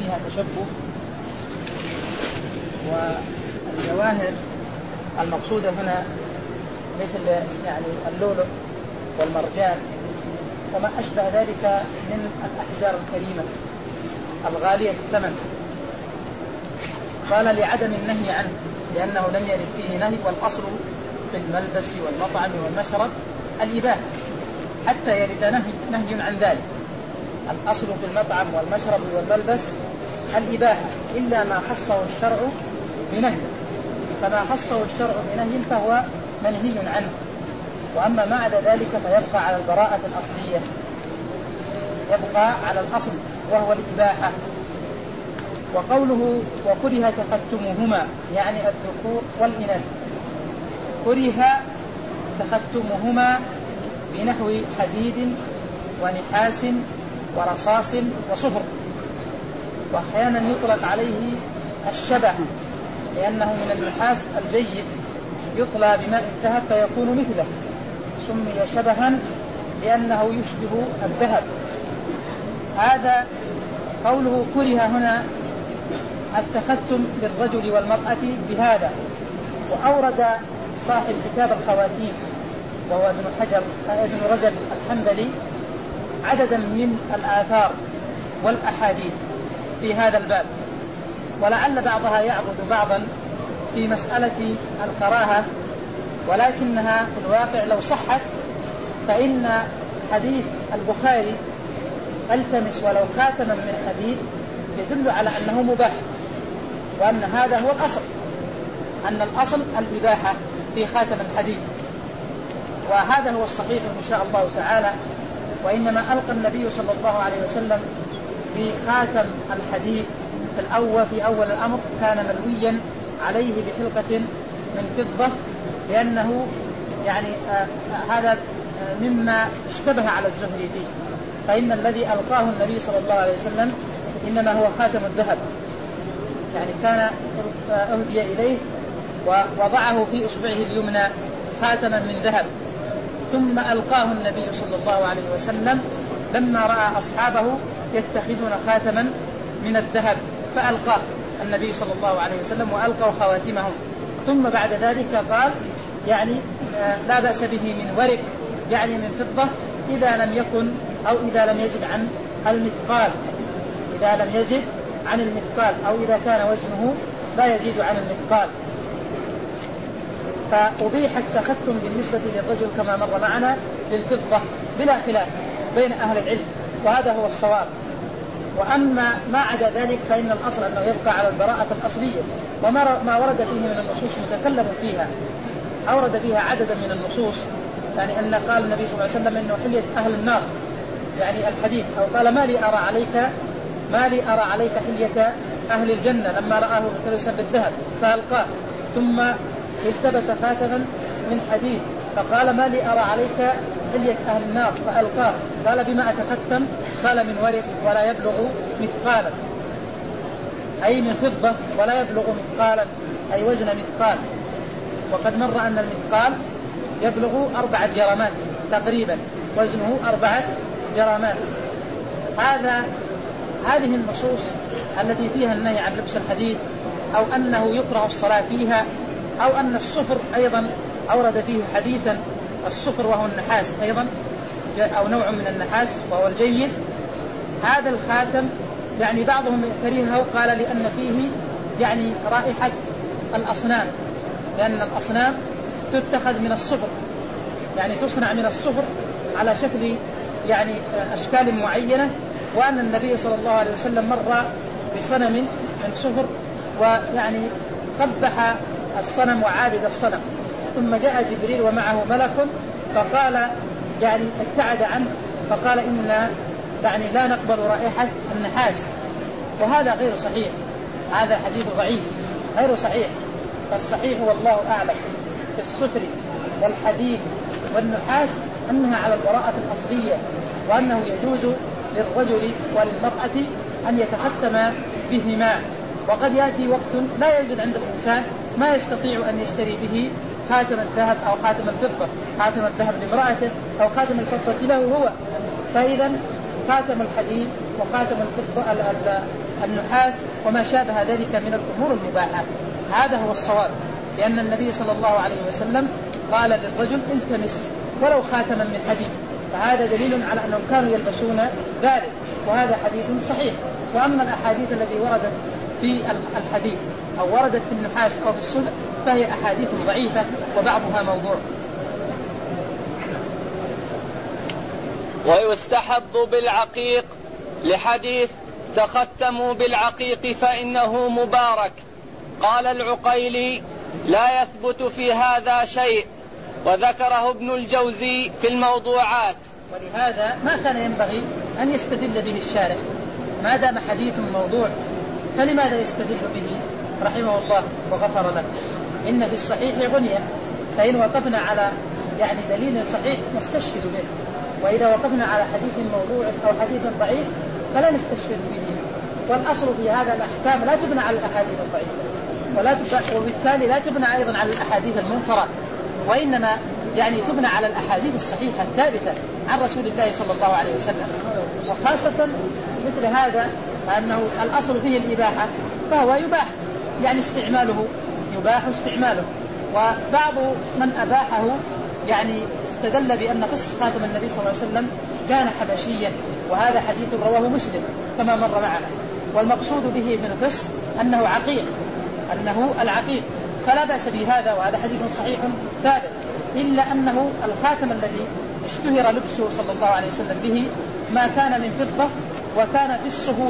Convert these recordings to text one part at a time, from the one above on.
فيها تشبه. والجواهر المقصودة هنا مثل يعني اللؤلؤ والمرجان وما أشبه ذلك من الأحجار الكريمة الغالية الثمن. قال لعدم النهي عنه لأنه لم يرد فيه نهي، والأصل في الملبس والمطعم والمشرب الإباحة حتى يرد نهي عن ذلك. الأصل في المطعم والمشرب والملبس الإباحة إلا ما خصه الشرع بنهي، فما خصه الشرع بنهي فهو منهي عنه، وأما ما عدا ذلك فيبقى على البراءة الأصلية، يبقى على الأصل وهو الإباحة. وقوله وكره تختمهما يعني الذكور والإناث، كره تختمهما بنحو حديد ونحاس ورصاص وصفر. وأحيانا يطلق عليه الشبه لأنه من النحاس الجيد يطلى بماء الذهب فيكون مثله، سمي شبها لأنه يشبه الذهب. هذا قوله كره هنا التختم للرجل والمرأة بهذا. وأورد صاحب كتاب الخواتيم وهو ابن رجب الحنبلي عددا من الآثار والأحاديث في هذا الباب، ولعل بعضها يعبد بعضا في مسألة الكراهة، ولكنها في الواقع لو صحت فإن حديث البخاري التمس ولو خاتما من حديد يدل على أنه مباح، وأن هذا هو الأصل، أن الأصل الإباحة في خاتم الحديد، وهذا هو الصحيح إن شاء الله تعالى. وإنما ألقى النبي صلى الله عليه وسلم في خاتم الحديد في أول الأمر كان ملويا عليه بحلقة من فضة، لأنه يعني هذا مما اشتبه على الزهري فيه، فإن الذي ألقاه النبي صلى الله عليه وسلم إنما هو خاتم الذهب، يعني كان أهدي إليه ووضعه في إصبعه اليمنى خاتما من ذهب، ثم ألقاه النبي صلى الله عليه وسلم لما رأى أصحابه يتخذون خاتما من الذهب فألقاه النبي صلى الله عليه وسلم وألقوا خواتمهم. ثم بعد ذلك قال يعني لا بأس به من ورق يعني من فضة إذا لم يكن أو إذا لم يزد عن المثقال، إذا لم يزد عن المثقال أو إذا كان وزنه لا يزيد عن المثقال. فأبيح التختم بالنسبة للرجل كما مر معنا للفضة بلا خلاف بين أهل العلم، وهذا هو الصواب. وأما ما عدا ذلك فإن الأصل أنه يبقى على البراءة الأصلية، وما ورد فيه من النصوص متكلم فيها، أورد فيها عددا من النصوص، يعني أن قال النبي صلى الله عليه وسلم إنه حلية أهل النار يعني الحديث، أو قال ما لي أرى عليك حلية أهل الجنة لما رآه ملتبسا بالذهب فألقاه، ثم التبس خاتما من حديد فقال ما لي أرى عليك حلية أهل النار فألقاه، قال بما أتختم؟ قال من ورق ولا يبلغ مثقالا، أي من فضة ولا يبلغ مثقالا أي وزن مثقال. وقد مر أن المثقال يبلغ 4 جرامات تقريبا، وزنه 4 جرامات. هذه النصوص التي فيها النهي عن لبس الحديد أو أنه يكره الصلاة فيها، أو أن الصفر أيضا أورد فيه حديثا، الصفر وهو النحاس أيضا أو نوع من النحاس وهو الجيد. هذا الخاتم يعني بعضهم كرهه قال لأن فيه يعني رائحة الأصنام، لأن الأصنام تتخذ من الصفر، يعني تصنع من الصفر على شكل يعني أشكال معينة، وأن النبي صلى الله عليه وسلم مر بصنم من صفر ويعني قبح الصنم وعابد الصنم، ثم جاء جبريل ومعه ملك فقال يعني ابتعد عنه، فقال إننا يعني لا نقبل رائحة النحاس، وهذا غير صحيح، هذا حديث ضعيف غير صحيح. فالصحيح والله أعلم في الصفر والحديد والنحاس أنها على البراءة الأصلية، وأنه يجوز للرجل وللمرأة أن يتختم بهما. وقد يأتي وقت لا يوجد عند الإنسان ما يستطيع أن يشتري به خاتم الذهب أو خاتم الفضة، خاتم الذهب لامرأته أو خاتم الفضة له هو، فإذا خاتم الحديد وخاتم الفضة النحاس وما شابه ذلك من الأمور المباحة. هذا هو الصواب، لأن النبي صلى الله عليه وسلم قال للرجل التمس ولو خاتما من حديد، فهذا دليل على أنهم كانوا يلبسون ذلك، وهذا حديث صحيح. وأما الأحاديث التي وردت في الحديد أو وردت في النحاس أو في الصلب فهي أحاديث ضعيفة وبعضها موضوع. ويستحب بالعقيق لحديث تختموا بالعقيق فإنه مبارك. قال العقيلي لا يثبت في هذا شيء، وذكره ابن الجوزي في الموضوعات. ولهذا ما كان ينبغي أن يستدل به الشارع ما دام حديث موضوع، فلماذا يستدل به رحمه الله وغفر له؟ إن في الصحيح غنية، فإن وقفنا على دليل صحيح نستشهد به، وإذا وقفنا على حديث موضوع أو حديث ضعيف فلا نستشهد به. والأصل في هذا الأحكام لا تبنى على الأحاديث الضعيفة، وبالتالي لا تبنى أيضا على الأحاديث المنكرة، وإنما تبنى على الأحاديث الصحيحة الثابتة عن رسول الله صلى الله عليه وسلم. وخاصة مثل هذا أنه الأصل فيه الإباحة، فهو يباح استعماله، يباح استعماله. وبعض من أباحه استدل بأن قص خاتم النبي صلى الله عليه وسلم كان حبشيا، وهذا حديث رواه مسلم كما مر معنا. والمقصود به من قص أنه العقيق، فلا بأس بهذا، وهذا حديث صحيح ثابت. إلا أنه الخاتم الذي اشتهر لبسه صلى الله عليه وسلم به ما كان من فضة، وكان فسه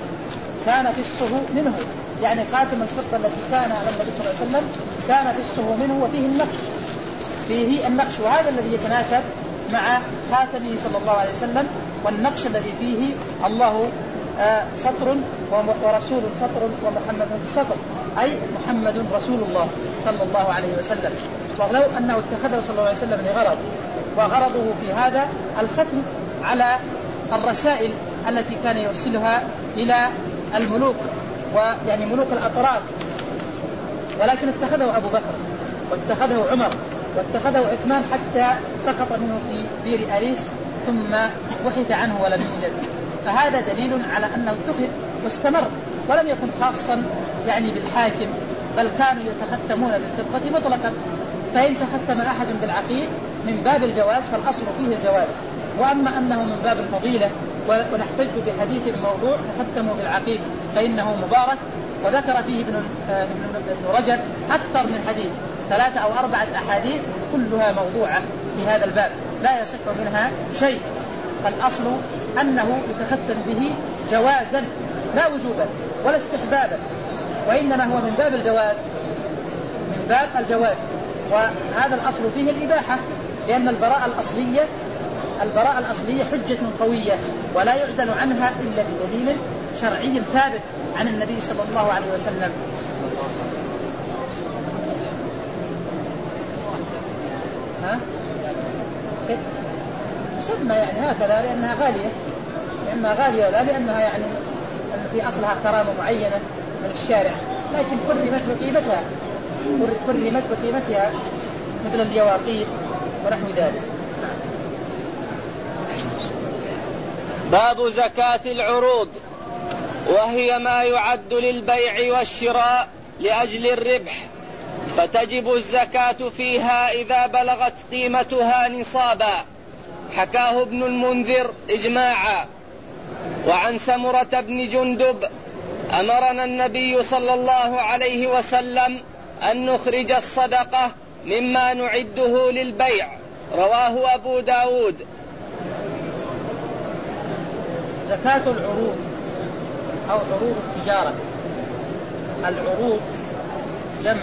منه، خاتم الفضة الذي كان على النبي صلى الله عليه وسلم كان فسه منه، وفيه النقش، وهذا الذي يتناسب مع خاتمه صلى الله عليه وسلم، والنقش الذي فيه الله سطر ورسول سطر ومحمد سطر، أي محمد رسول الله صلى الله عليه وسلم. ولو أنه اتخذه صلى الله عليه وسلم لغرض، وغرضه في هذا الختم على الرسائل التي كان يرسلها إلى الملوك، ملوك الأطراف، ولكن اتخذه أبو بكر واتخذه عمر واتخذه عثمان حتى سقط منه في بير أريس ثم بحث عنه ولم يوجد. فهذا دليل على أنه اتخذ واستمر، ولم يكن خاصا بالحاكم، بل كانوا يتختمون بالفضة مطلقا. فإن تختم أحد بالعقيق من باب الجواز فالأصل فيه الجواز. وأما أنه من باب الفضيلة ونحتج بحديث موضوع تختموا بالعقيق فإنه مبارك، وذكر فيه ابن رجب أكثر من حديث، 3 أو 4 أحاديث كلها موضوعة في هذا الباب لا يصح منها شيء. فالأصل أنه يتختم به جوازا لا وجوبا ولا استحبابا، وإنما هو من باب الجواز، وهذا الأصل فيه الإباحة، لأن البراءة الأصلية حجة قوية ولا يعدل عنها إلا بدليل شرعي ثابت عن النبي صلى الله عليه وسلم. تسمى هكذا لأنها غالية، ولا لأنها في أصلها كرامة معينة من الشارع، لكن كرمت بقيمتها مثل اليواقيت ونحو ذلك. باب زكاة العروض، وهي ما يعد للبيع والشراء لأجل الربح، فتجب الزكاة فيها إذا بلغت قيمتها نصابا، حكاه ابن المنذر إجماعا. وعن سمرة بن جندب أمرنا النبي صلى الله عليه وسلم أن نخرج الصدقة مما نعده للبيع، رواه أبو داود. زكاة العروض أو عروض التجارة. العروض جمع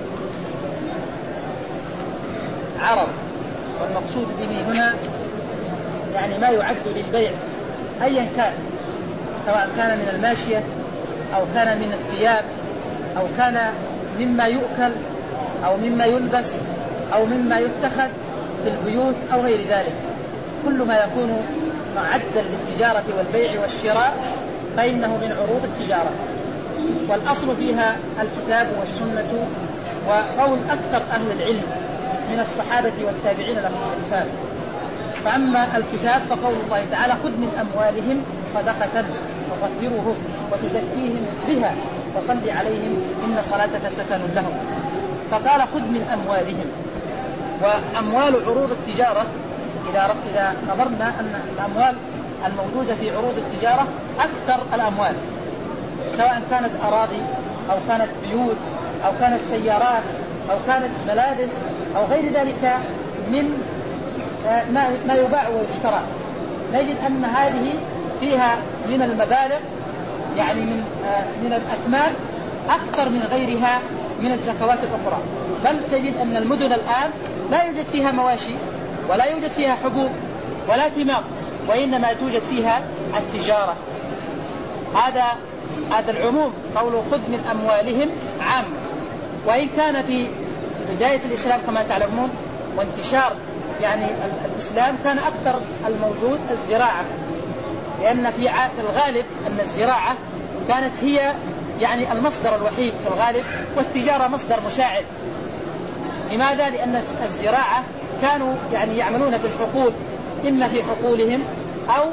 عرض، والمقصود به هنا ما يعد للبيع أيا كان، سواء كان من الماشية أو كان من الثياب أو كان مما يؤكل أو مما يلبس أو مما يتخذ في البيوت أو غير ذلك. كل ما يكون معدا للتجارة والبيع والشراء فإنه من عروض التجارة، والأصل فيها الكتاب والسنة وقول أكثر أهل العلم من الصحابة والتابعين لهم بإحسان. فأما الكتاب فقول الله تعالى خذ من أموالهم صدقة تطهرهم وتزكيهم بها وصل عليهم إن صلاتك سكن لهم. فقال خذ من أموالهم. وأموال عروض التجارة إذا نظرنا أن الأموال الموجودة في عروض التجارة أكثر الأموال، سواء كانت أراضي أو كانت بيوت أو كانت سيارات أو كانت ملابس أو غير ذلك من ما يباع ويشترى، نجد أن هذه فيها من المبالغ يعني من الأثمان أكثر من غيرها من الزكوات الأخرى. بل تجد أن المدن الآن لا يوجد فيها مواشي ولا يوجد فيها حبوب ولا ثمار، وإنما توجد فيها التجارة. هذا العموم قوله خذ من أموالهم عام، وإن كان في بداية الإسلام كما تعلمون وانتشار يعني الإسلام كان أكثر الموجود الزراعة، لأن في الغالب أن الزراعة كانت هي يعني المصدر الوحيد في الغالب، والتجارة مصدر مساعد. لماذا؟ لأن الزراعة كانوا يعني يعملون في الحقول، إما في حقولهم أو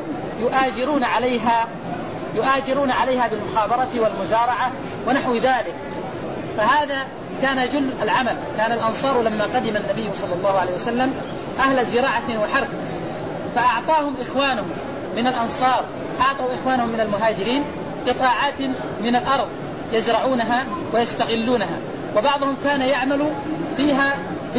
يؤاجرون عليها بالمخابرة والمزارعة ونحو ذلك. فهذا كان جل العمل. كان الأنصار لما قدم النبي صلى الله عليه وسلم أهل زراعة وحرث، فأعطاهم إخوانهم من الأنصار، أعطوا إخوانهم من المهاجرين قطاعات من الأرض يزرعونها ويستغلونها، وبعضهم كان يعمل فيها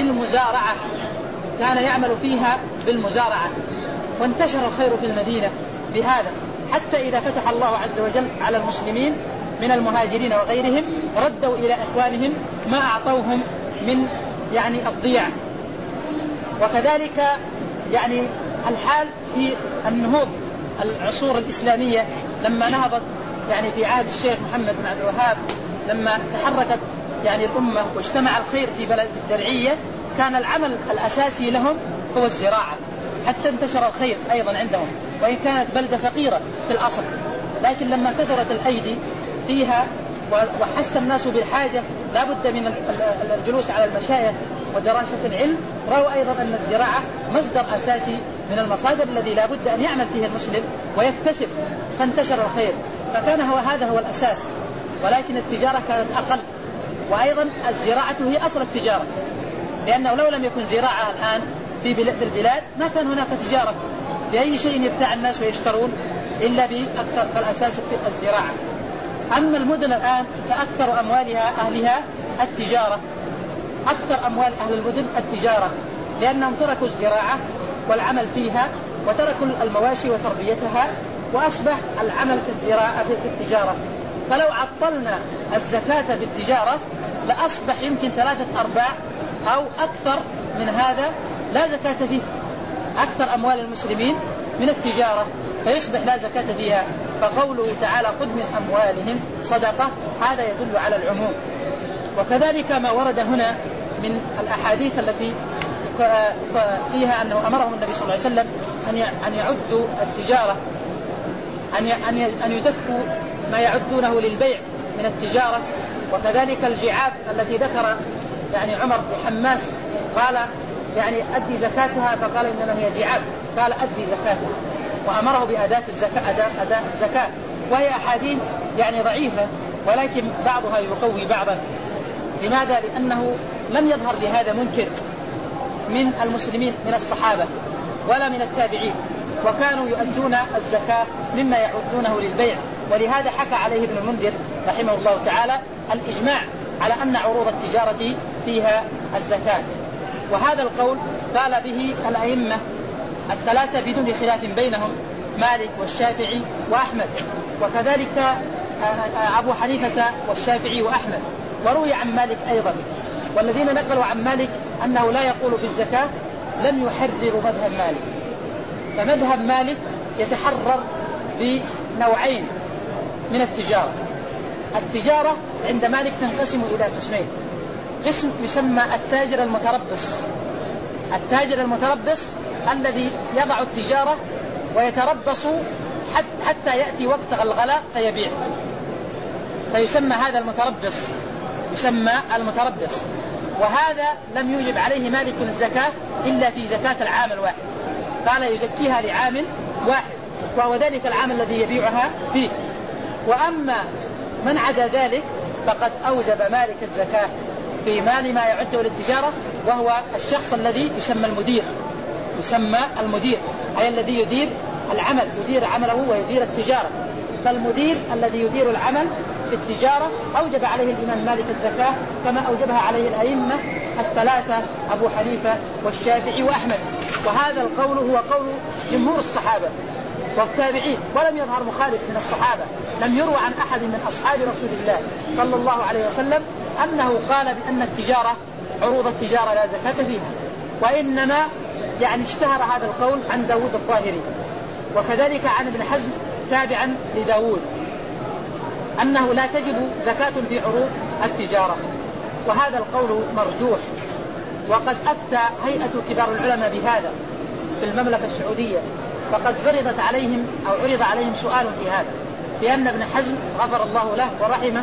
بالمزارعة، وانتشر الخير في المدينة بهذا، حتى إذا فتح الله عز وجل على المسلمين من المهاجرين وغيرهم ردوا إلى إخوانهم ما أعطوهم من يعني الضياع. وكذلك يعني الحال في النهوض العصور الإسلامية لما نهضت يعني في عهد الشيخ محمد بن عبد الوهاب، لما تحركت يعني الأمة واجتمع الخير في بلد الدرعية، كان العمل الأساسي لهم هو الزراعة، حتى انتشر الخير أيضا عندهم، وإن كانت بلدة فقيرة في الأصل، لكن لما كثرت الأيدي فيها وحس الناس بالحاجة لا بد من الجلوس على المشايخ ودراسة العلم، رأوا أيضا أن الزراعة مصدر أساسي من المصادر الذي لا بد أن يعمل فيه المسلم ويكتسب، فانتشر الخير. فكان هذا هو الأساس، ولكن التجارة كانت أقل. وأيضا الزراعة هي أصل التجارة، لأنه لو لم يكن زراعة الآن في البلاد ما كان هناك تجارة بأي شيء يبتاع الناس ويشترون إلا بأكثر فالأساس الزراعة. أما المدن الآن فأكثر أهلها التجارة، أكثر أموال أهل المدن التجارة، لأنهم تركوا الزراعة والعمل فيها وتركوا المواشي وتربيتها، وأصبح العمل في الزراعة في التجارة. فلو عطلنا الزكاة في التجارة لأصبح يمكن 3/4 أو أكثر من هذا لا زكاة فيه. أكثر أموال المسلمين من التجارة، فيصبح لا زكاة فيها. فقوله تعالى خذ من أموالهم صدقة، هذا يدل على العموم. وكذلك ما ورد هنا من الأحاديث التي فيها أنه أمرهم النبي صلى الله عليه وسلم أن يعدوا التجارة، أن يزكوا ما يعدونه للبيع من التجارة. وكذلك الجعاب التي ذكر يعني عمر لحماس قال يعني أدي زكاتها، فقال إنما هي جعاب، قال أدي زكاتها، وأمره بأداء الزكاة. وهي أحاديث يعني ضعيفة، ولكن بعضها يقوي بعضا. لماذا؟ لأنه لم يظهر لهذا منكر من المسلمين من الصحابة ولا من التابعين، وكانوا يؤدون الزكاة مما يعدونه للبيع. ولهذا حكى عليه ابن المنذر رحمه الله تعالى الإجماع على أن عروض التجارة فيها الزكاة. وهذا القول قال به الأئمة الثلاثة بدون خلاف بينهم، مالك والشافعي وأحمد، وكذلك أبو حنيفة والشافعي وأحمد. وروي عن مالك أيضا، والذين نقلوا عن مالك أنه لا يقول بالزكاة لم يحرروا مذهب مالك. فمذهب مالك يتحرر بنوعين من التجارة عند مالك تنقسم إلى قسمين. قسم يسمى التاجر المتربص الذي يضع التجارة ويتربص حتى يأتي وقت الغلاء فيبيع، فيسمى هذا المتربص. وهذا لم يوجب عليه مالك الزكاة إلا في زكاة العام الواحد، قال يزكيها لعام واحد، وهو ذلك العام الذي يبيعها فيه. وأما من عدا ذلك فقد أوجب مالك الزكاة في مال ما يعده للتجارة، وهو الشخص الذي يسمى المدير، أي الذي يدير العمل، يدير عمله ويدير التجارة. فالمدير الذي يدير العمل في التجارة أوجب عليه الإمام مالك الزكاة كما أوجبها عليه الأئمة الثلاثة أبو حنيفة والشافعي وأحمد. وهذا القول هو قول جمهور الصحابة والتابعين، ولم يظهر مخالف من الصحابة، لم يروى عن أحد من أصحاب رسول الله صلى الله عليه وسلم أنه قال بأن التجارة عروض التجارة لا زكاة فيها، وإنما اشتهر هذا القول عن داود الظاهري، وكذلك عن ابن حزم تابعا لداود أنه لا تجب زكاة في عروض التجارة، وهذا القول مرجوح. وقد أفتى هيئة كبار العلماء بهذا في المملكة السعودية، فقد عرض عليهم سؤال في هذا، لأن ابن حزم غفر الله له ورحمه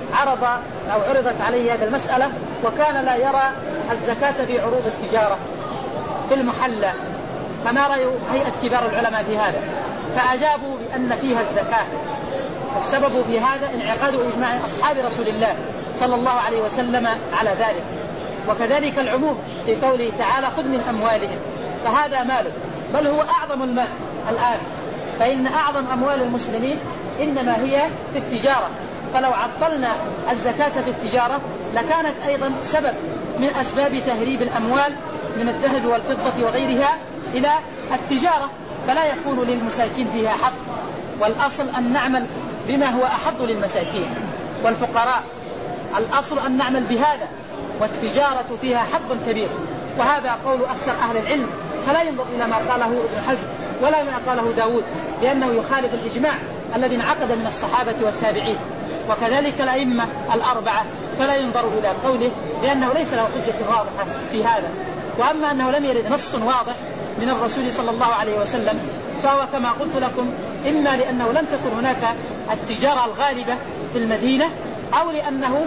عرضت عليه هذه المسألة، وكان لا يرى الزكاة في عروض التجارة في المحلى، فما رأي هيئة كبار العلماء في هذا؟ فأجابوا بأن فيها الزكاة، والسبب في هذا انعقاد إجماع أصحاب رسول الله صلى الله عليه وسلم على ذلك، وكذلك العموم في قوله تعالى خذ من أموالهم، فهذا ماله، بل هو أعظم المال الآن، فإن أعظم أموال المسلمين إنما هي في التجارة، فلو عطلنا الزكاة في التجارة لكانت أيضا سبب من أسباب تهريب الأموال من الذهب والفضة وغيرها إلى التجارة، فلا يكون للمساكين فيها حق. والأصل أن نعمل بما هو أحظ للمساكين والفقراء، الأصل أن نعمل بهذا، والتجارة فيها حظ كبير، وهذا قول أكثر أهل العلم، فلا ينظر إلى ما قاله ابن حزم ولا ما قاله داود، لأنه يخالف الإجماع الذي انعقد من الصحابة والتابعين، وكذلك الأئمة الأربعة، فلا ينظر إلى قوله لأنه ليس له حجة واضحة في هذا. وأما أنه لم يرد نص واضح من الرسول صلى الله عليه وسلم، فهو كما قلت لكم إما لأنه لم تكن هناك التجارة الغالبة في المدينة، أو لأنه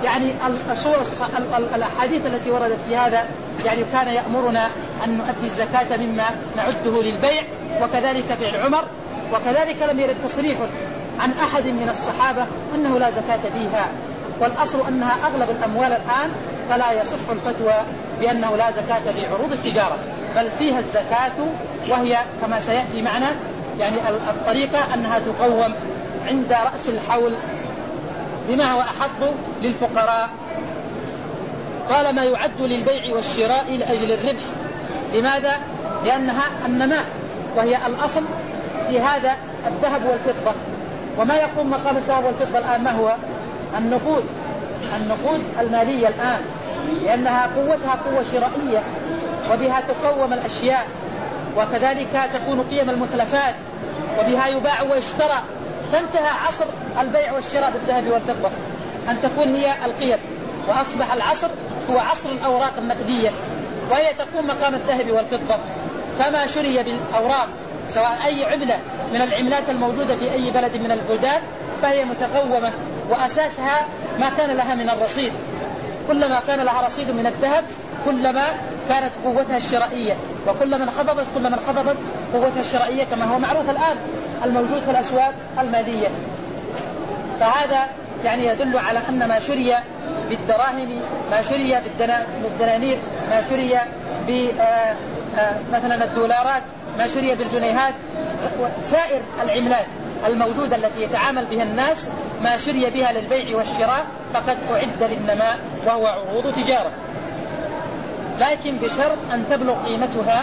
الأحاديث التي وردت في هذا كان يأمرنا أن نؤدي الزكاة مما نعده للبيع، وكذلك فعل عمر، وكذلك لم يرد تصريح عن أحد من الصحابة أنه لا زكاة فيها، والأصل أنها أغلب الأموال الآن، فلا يصح الفتوى بأنه لا زكاة في عروض التجارة، بل فيها الزكاة، وهي كما سيأتي معنا الطريقة أنها تقوم عند رأس الحول بما هو أحظ للفقراء. قال ما يعد للبيع والشراء لأجل الربح. لماذا؟ لأنها النماء، وهي الأصل في هذا الذهب والفضة، وما يقوم مقام الذهب والفضة الآن ما هو؟ النقود المالية الآن، لأنها قوتها قوة شرائية، وبها تقوم الأشياء، وكذلك تكون قيم المتلفات، وبها يباع ويشترى، فانتهى عصر البيع والشراء بالذهب والفضة أن تكون هي القيم، وأصبح العصر هو عصر الأوراق النقدية، وهي تقوم مقام الذهب والفضة. فما شري بالأوراق سواء أي عملة من العملات الموجودة في أي بلد من البلدان فهي متقومة، وأساسها ما كان لها من الرصيد، كلما كان لها رصيد من الذهب كلما كانت قوتها الشرائية، وكلما انخفضت قوتها الشرائية، كما هو معروف الآن الموجود في الأسواق المالية. فهذا يدل على أن ما شري بالدراهم، ما شري بالدنانير، ما شري مثلا الدولارات، ما شري بالجنيهات، سائر العملات الموجودة التي يتعامل بها الناس، ما شري بها للبيع والشراء فقد أعد للنماء وهو عروض تجارة، لكن بشرط أن تبلغ قيمتها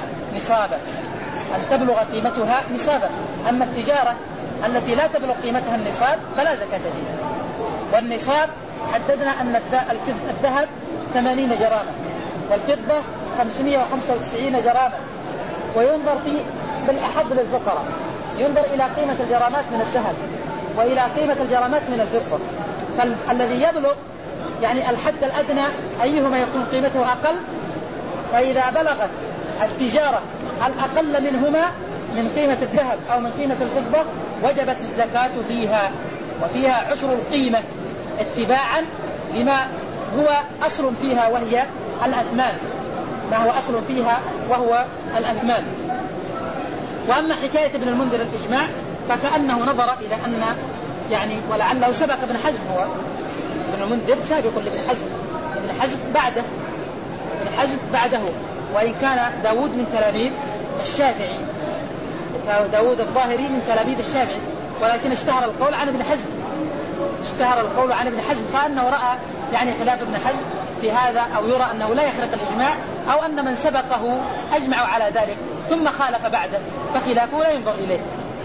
نصابا. أما التجارة التي لا تبلغ قيمتها النصاب فلا زكاة فيها. والنصاب حددنا أن الذهب 80 جرامة، والفضة 595 جرامة، وينظر فيه بالأحظ للفقراء، ينظر إلى قيمة الجرامات من الذهب وإلى قيمة الجرامات من الفضة، فالذي يبلغ الحد الأدنى أيهما يكون قيمته أقل، فإذا بلغت التجارة الأقل منهما من قيمة الذهب أو من قيمة الفضة وجبت الزكاة فيها، وفيها عشر القيمة اتباعا لما هو أصل فيها وهي الأثمان، ما هو أصل فيها وهو الأثمان. وأما حكاية ابن المنذر الإجماع فكأنه نظر إلى أن يعني ولعله سبق ابن حزم، هو ابن المنذر سابق لابن حزم، ابن حزم بعده، ابن حزم بعده، وإن كان داود من تلاميذ الشافعي، داود الظاهري من تلاميذ الشافعي، ولكن اشتهر القول عن ابن حزم، اشتهر القول عن ابن حزم، فأنه رأى يعني خلاف ابن حزم في هذا، أو يرى أنه لا يخرق الإجماع، أو أن من سبقه أجمعوا على ذلك ثم خالف بعده، فخلافه لا ينظر إليه.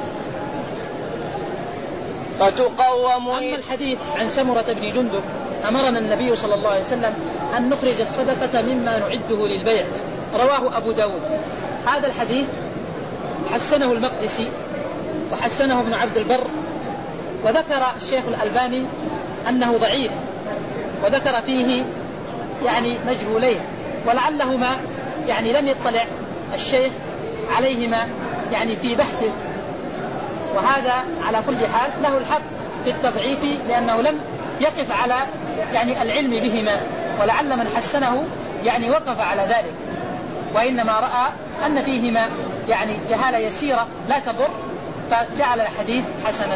فتقوم. أما الحديث عن سمرة بن جندب أمرنا النبي صلى الله عليه وسلم أن نخرج الصدقة مما نعده للبيع، رواه أبو داود. هذا الحديث حسنه المقدسي وحسنه ابن عبد البر، وذكر الشيخ الألباني أنه ضعيف، وذكر فيه يعني مجهولين، ولعلهما يعني لم يطلع الشيخ عليهما يعني في بحثه، وهذا على كل حال له الحق في التضعيف، لأنه لم يقف على يعني العلم بهما، ولعل من حسنه يعني وقف على ذلك، وإنما رأى أن فيهما يعني جهالة يسيرة لا تضر، فجعل الحديث حسنا.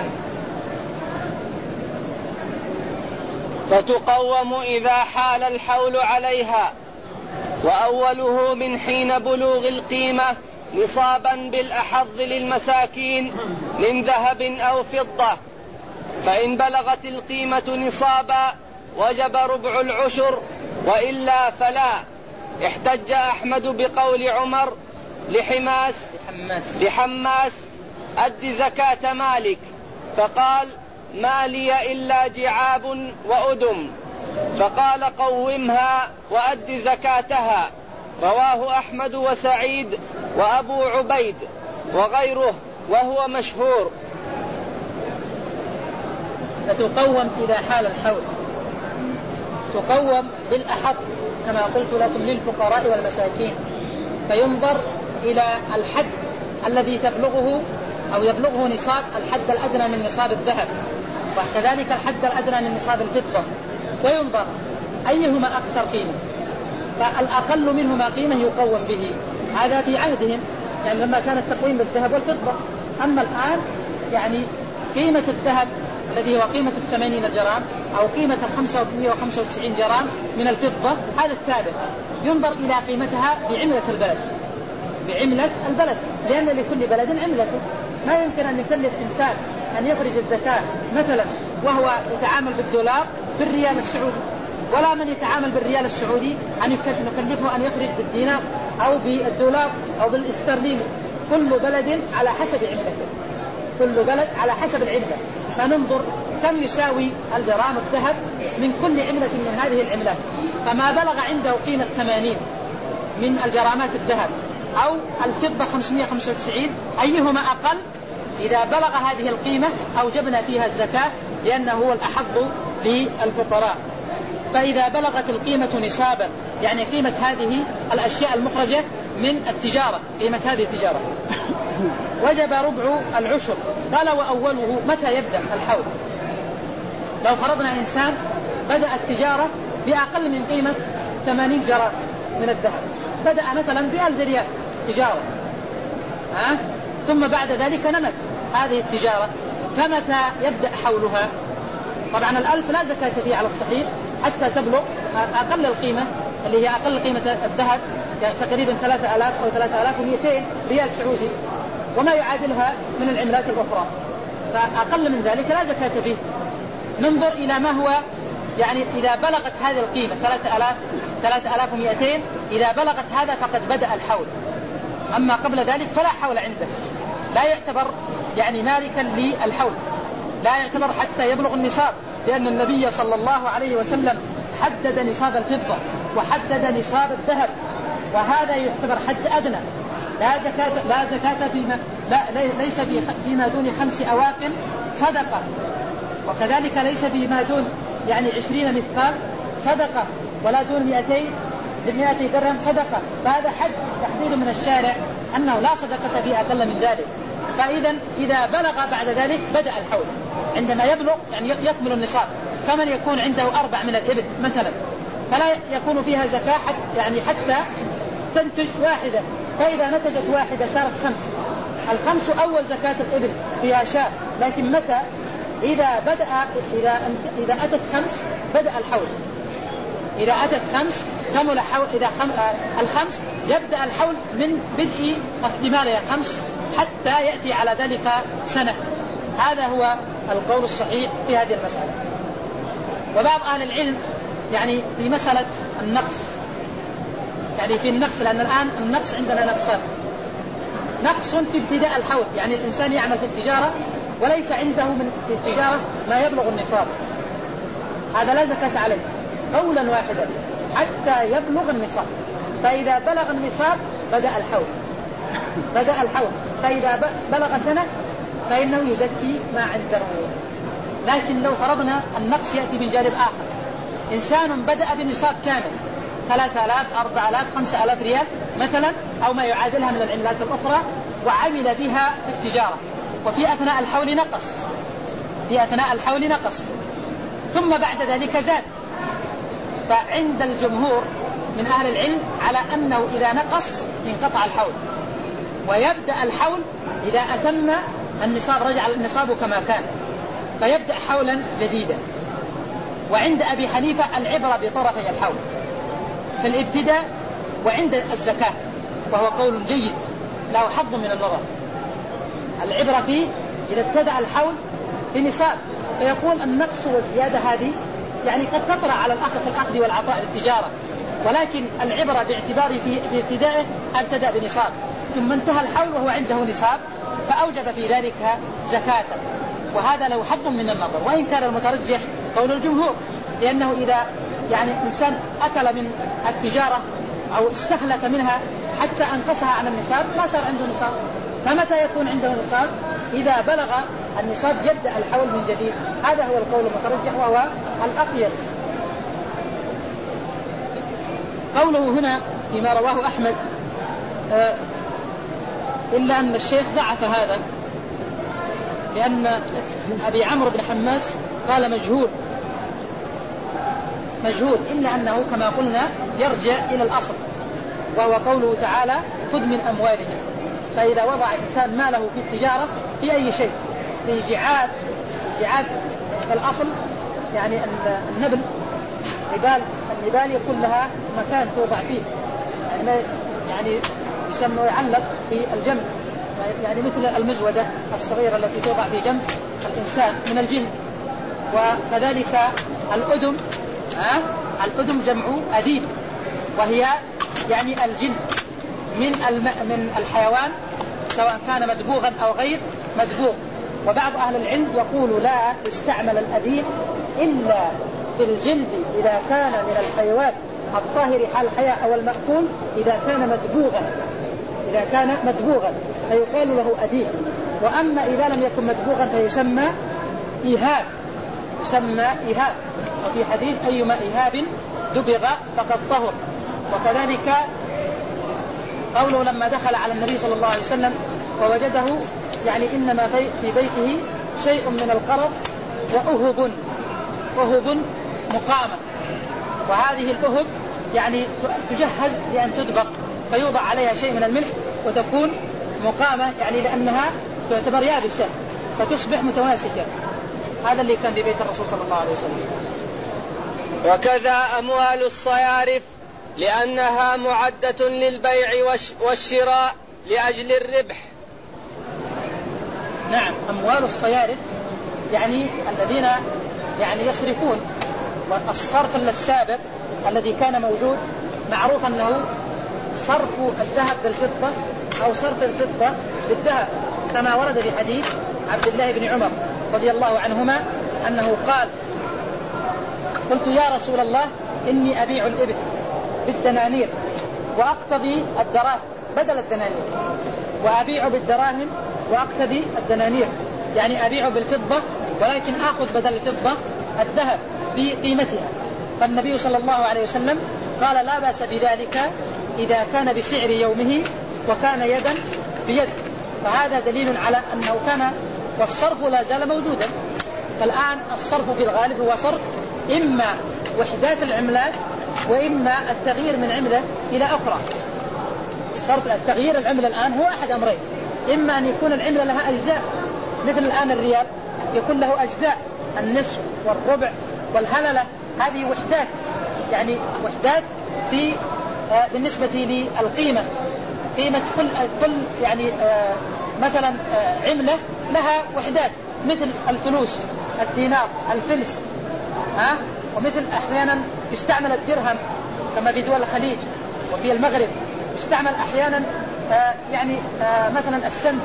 فتقوم إذا حال الحول عليها، وأوله من حين بلوغ القيمة نصابا بالأحظ للمساكين من ذهب أو فضة، فإن بلغت القيمة نصابا وجب ربع العشر، وإلا فلا. احتج أحمد بقول عمر لحماس أد زكاة مالك، فقال ما لي إلا جعاب وأدم، فقال قومها وأد زكاتها. رواه أحمد وسعيد وأبو عبيد وغيره، وهو مشهور. فتقوم إذا حال الحول، تقوم بالأحظ كما قلت لكم للفقراء والمساكين، فينظر إلى الحد الذي تبلغه أو يبلغه نصاب الحد الأدنى من نصاب الذهب، وكذلك الحد الأدنى من نصاب الفضة، وينظر أيهما أكثر قيمة، فالأقل منهما قيمة يقوم به. هذا في عهدهم يعني لما كان التقويم بالذهب والفضة. أما الآن يعني قيمة الذهب الذي هو قيمة 80 جرام أو قيمة 595 جرام من الفضة، هذا الثابت، ينظر إلى قيمتها بعملة البلد، بعملة البلد، لأن لكل بلد عملته. ما يمكن أن يكلف إنسان أن يخرج الزكاة مثلا وهو يتعامل بالدولار بالريال السعودي، ولا من يتعامل بالريال السعودي أن نكلفه أن يخرج بالدينار أو بالدولار أو بالاسترليني. كل بلد على حسب عملته، كل بلد على حسب العملة، فننظر كم يساوي الجرام الذهب من كل عملة من هذه العملات، فما بلغ عنده قيمة 80 من الجرامات الذهب أو الفضة 595 أيهما أقل، إذا بلغ هذه القيمة أوجبنا فيها الزكاة، لأنه هو الأحظ للفقراء. فإذا بلغت القيمة نصابا يعني قيمة هذه الأشياء المخرجة من التجارة، قيمة هذه التجارة، وجب ربع العشر. قال وأوله متى يبدأ الحول؟ لو فرضنا إنسان بدأ التجارة بأقل من قيمة 80 جرام من الذهب، بدأ مثلا ب1000 ريال تجارة، ثم بعد ذلك نمت هذه التجارة، فمتى يبدأ حولها؟ طبعا 1000 لا زكاة فيه على الصحيح حتى تبلغ أقل القيمة اللي هي أقل قيمة الذهب تقريبا 3000 أو 3200 ريال سعودي، وما يعادلها من العملات الأخرى، فأقل من ذلك لا زكاة فيه. ننظر إلى ما هو يعني إذا بلغت هذه القيمة 3200، إذا بلغت هذا فقد بدأ الحول، أما قبل ذلك فلا حول عنده، لا يعتبر يعني مالكا للحول، لا يعتبر حتى يبلغ النصاب، لأن النبي صلى الله عليه وسلم حدد نصاب الفضة وحدد نصاب الذهب، وهذا يعتبر حد أدنى، لا زكاة فيما ليس فيما دون 5 أواق صدقة، وكذلك ليس فيما دون يعني 20 مثقال صدقة، ولا دون 200 درهم صدقة، فهذا حد تحديد من الشارع أنه لا صدقة فيه أقل من ذلك. فإذا إذا بلغ بعد ذلك بدأ الحول، عندما يبلغ يعني يكمل النصاب، فمن يكون عنده 4 من الإبل مثلا فلا يكون فيها زكاة يعني حتى تنتج واحدة، فإذا نتجت واحدة صارت 5، 5 أول زكاة الإبل فيها شاة، لكن متى إذا أتت 5 بدأ الحول. إذا أتت 5 كمل حول. إذا الخمس يبدأ الحول من بدء اكتمالها 5 حتى يأتي على ذلك سنة. هذا هو القول الصحيح في هذه المسألة. وبعض أهل العلم يعني في مسألة النقص، يعني في النقص، لأن الآن النقص عندنا نقصان: نقص في ابتداء الحول، يعني الإنسان يعمل في التجارة وليس عنده من في التجارة ما يبلغ النصاب، هذا لا زكاة عليه قولا واحدا حتى يبلغ النصاب. فإذا بلغ النصاب بدأ الحول. فإذا بلغ سنة فإنه يزكي ما عنده. لكن لو فرضنا النقص يأتي من جانب آخر: إنسان بدأ بنصاب كامل 3000 4000 5000 ريال مثلا، أو ما يعادلها من العملات الأخرى، وعمل بها في التجارة، وفي أثناء الحول نقص، ثم بعد ذلك زاد. فعند الجمهور من أهل العلم على أنه إذا نقص انقطع الحول، ويبدأ الحول إذا أتم النصاب، رجع النصاب كما كان، فيبدأ حولا جديدا. وعند أبي حنيفة العبرة بطرفي الحول في الابتداء وعند الزكاة، وهو قول جيد له حظ من النظر. العبرة فيه إذا ابتدأ الحول بنصاب، فيكون النقص والزيادة هذه يعني قد تطرأ على الأخ في الأخذ والعطاء للتجارة، ولكن العبرة باعتباره في ابتدائه ابتدأ بنصاب ثم انتهى الحول وهو عنده نصاب، فأوجب في ذلك زكاة، وهذا له حظ من النظر. وإن كان المترجح قول الجمهور، لأنه إذا يعني إنسان أكل من التجارة أو استخلت منها حتى أنقصها عن النصاب ما صار عنده نصاب. فمتى يكون عنده نصاب؟ إذا بلغ النصاب يبدأ الحول من جديد. هذا هو القول المترجح وهو الأقيس. قوله هنا فيما رواه أحمد إلا أن الشيخ ضعف هذا، لأن أبي عمرو بن حماس قال مجهول، إلا أنه كما قلنا يرجع إلى الأصل، وهو قوله تعالى: خذ من أموالهم. فإذا وضع إنسان ماله في التجارة في أي شيء، في جعاد الأصل يعني النبل، النبال يكون لها مكان توضع فيه، يعني يسمى يعلق في الجنب، يعني مثل المزودة الصغيرة التي توضع في جنب الإنسان من الجلد. وكذلك الأدم جمع أديب، وهي يعني الجلد من الحيوان سواء كان مدبوغا أو غير مدبوغ. وبعض أهل العلم يقول لا يستعمل الأديب إلا في الجلد إذا كان من الحيوان الطاهر حال الحياة أو المأكول، إذا كان مدبوغا فيقال له أديب. وأما إذا لم يكن مدبوغا فيسمى إيهاب. وفي حديث: أيما إيهاب دبغ فقد طهر. وكذلك قوله لما دخل على النبي صلى الله عليه وسلم ووجده يعني إنما في بيته شيء من القرض وأهب مقامة، وهذه الأهب يعني تجهز لأن تدبق، فيوضع عليها شيء من الملح وتكون مقامة، يعني لأنها تعتبر يابسة فتصبح متماسكة. هذا اللي كان في بيت الرسول صلى الله عليه وسلم. وكذا أموال الصيارف لأنها معدة للبيع والشراء لأجل الربح. نعم، أموال الصيارف يعني الذين يعني يصرفون. والصرف السابق الذي كان موجود معروف أنه صرف الذهب بالفضة أو صرف الفضة بالذهب، كما ورد في حديث عبد الله بن عمر رضي الله عنهما أنه قال: قلت يا رسول الله إني أبيع الإبل بالدنانير وأقتضي الدراهم بدل الدنانير، وأبيع بالدراهم وأقتضي الدنانير، يعني أبيع بالفضة ولكن أخذ بدل الفضة الذهب بقيمتها. فالنبي صلى الله عليه وسلم قال: لا بأس بذلك إذا كان بسعر يومه وكان يدا بيد. فهذا دليل على أنه كان والصرف لا زال موجودا. فالآن الصرف في الغالب هو صرف إما وحدات العملات وإما التغيير من عملة إلى أخرى. التغيير العملة الآن هو أحد أمرين: إما أن يكون العملة لها أجزاء، مثل الآن الريال يكون له أجزاء، النصف والربع والهللة، هذه وحدات، يعني وحدات في بالنسبة للقيمة، قيمة كل يعني مثلا عملة لها وحدات، مثل الفلوس، الدينار، الفلس، ومثل أحيانا يستعمل الدرهم كما في دول الخليج وفي المغرب، يستعمل أحيانا يعني مثلا السنت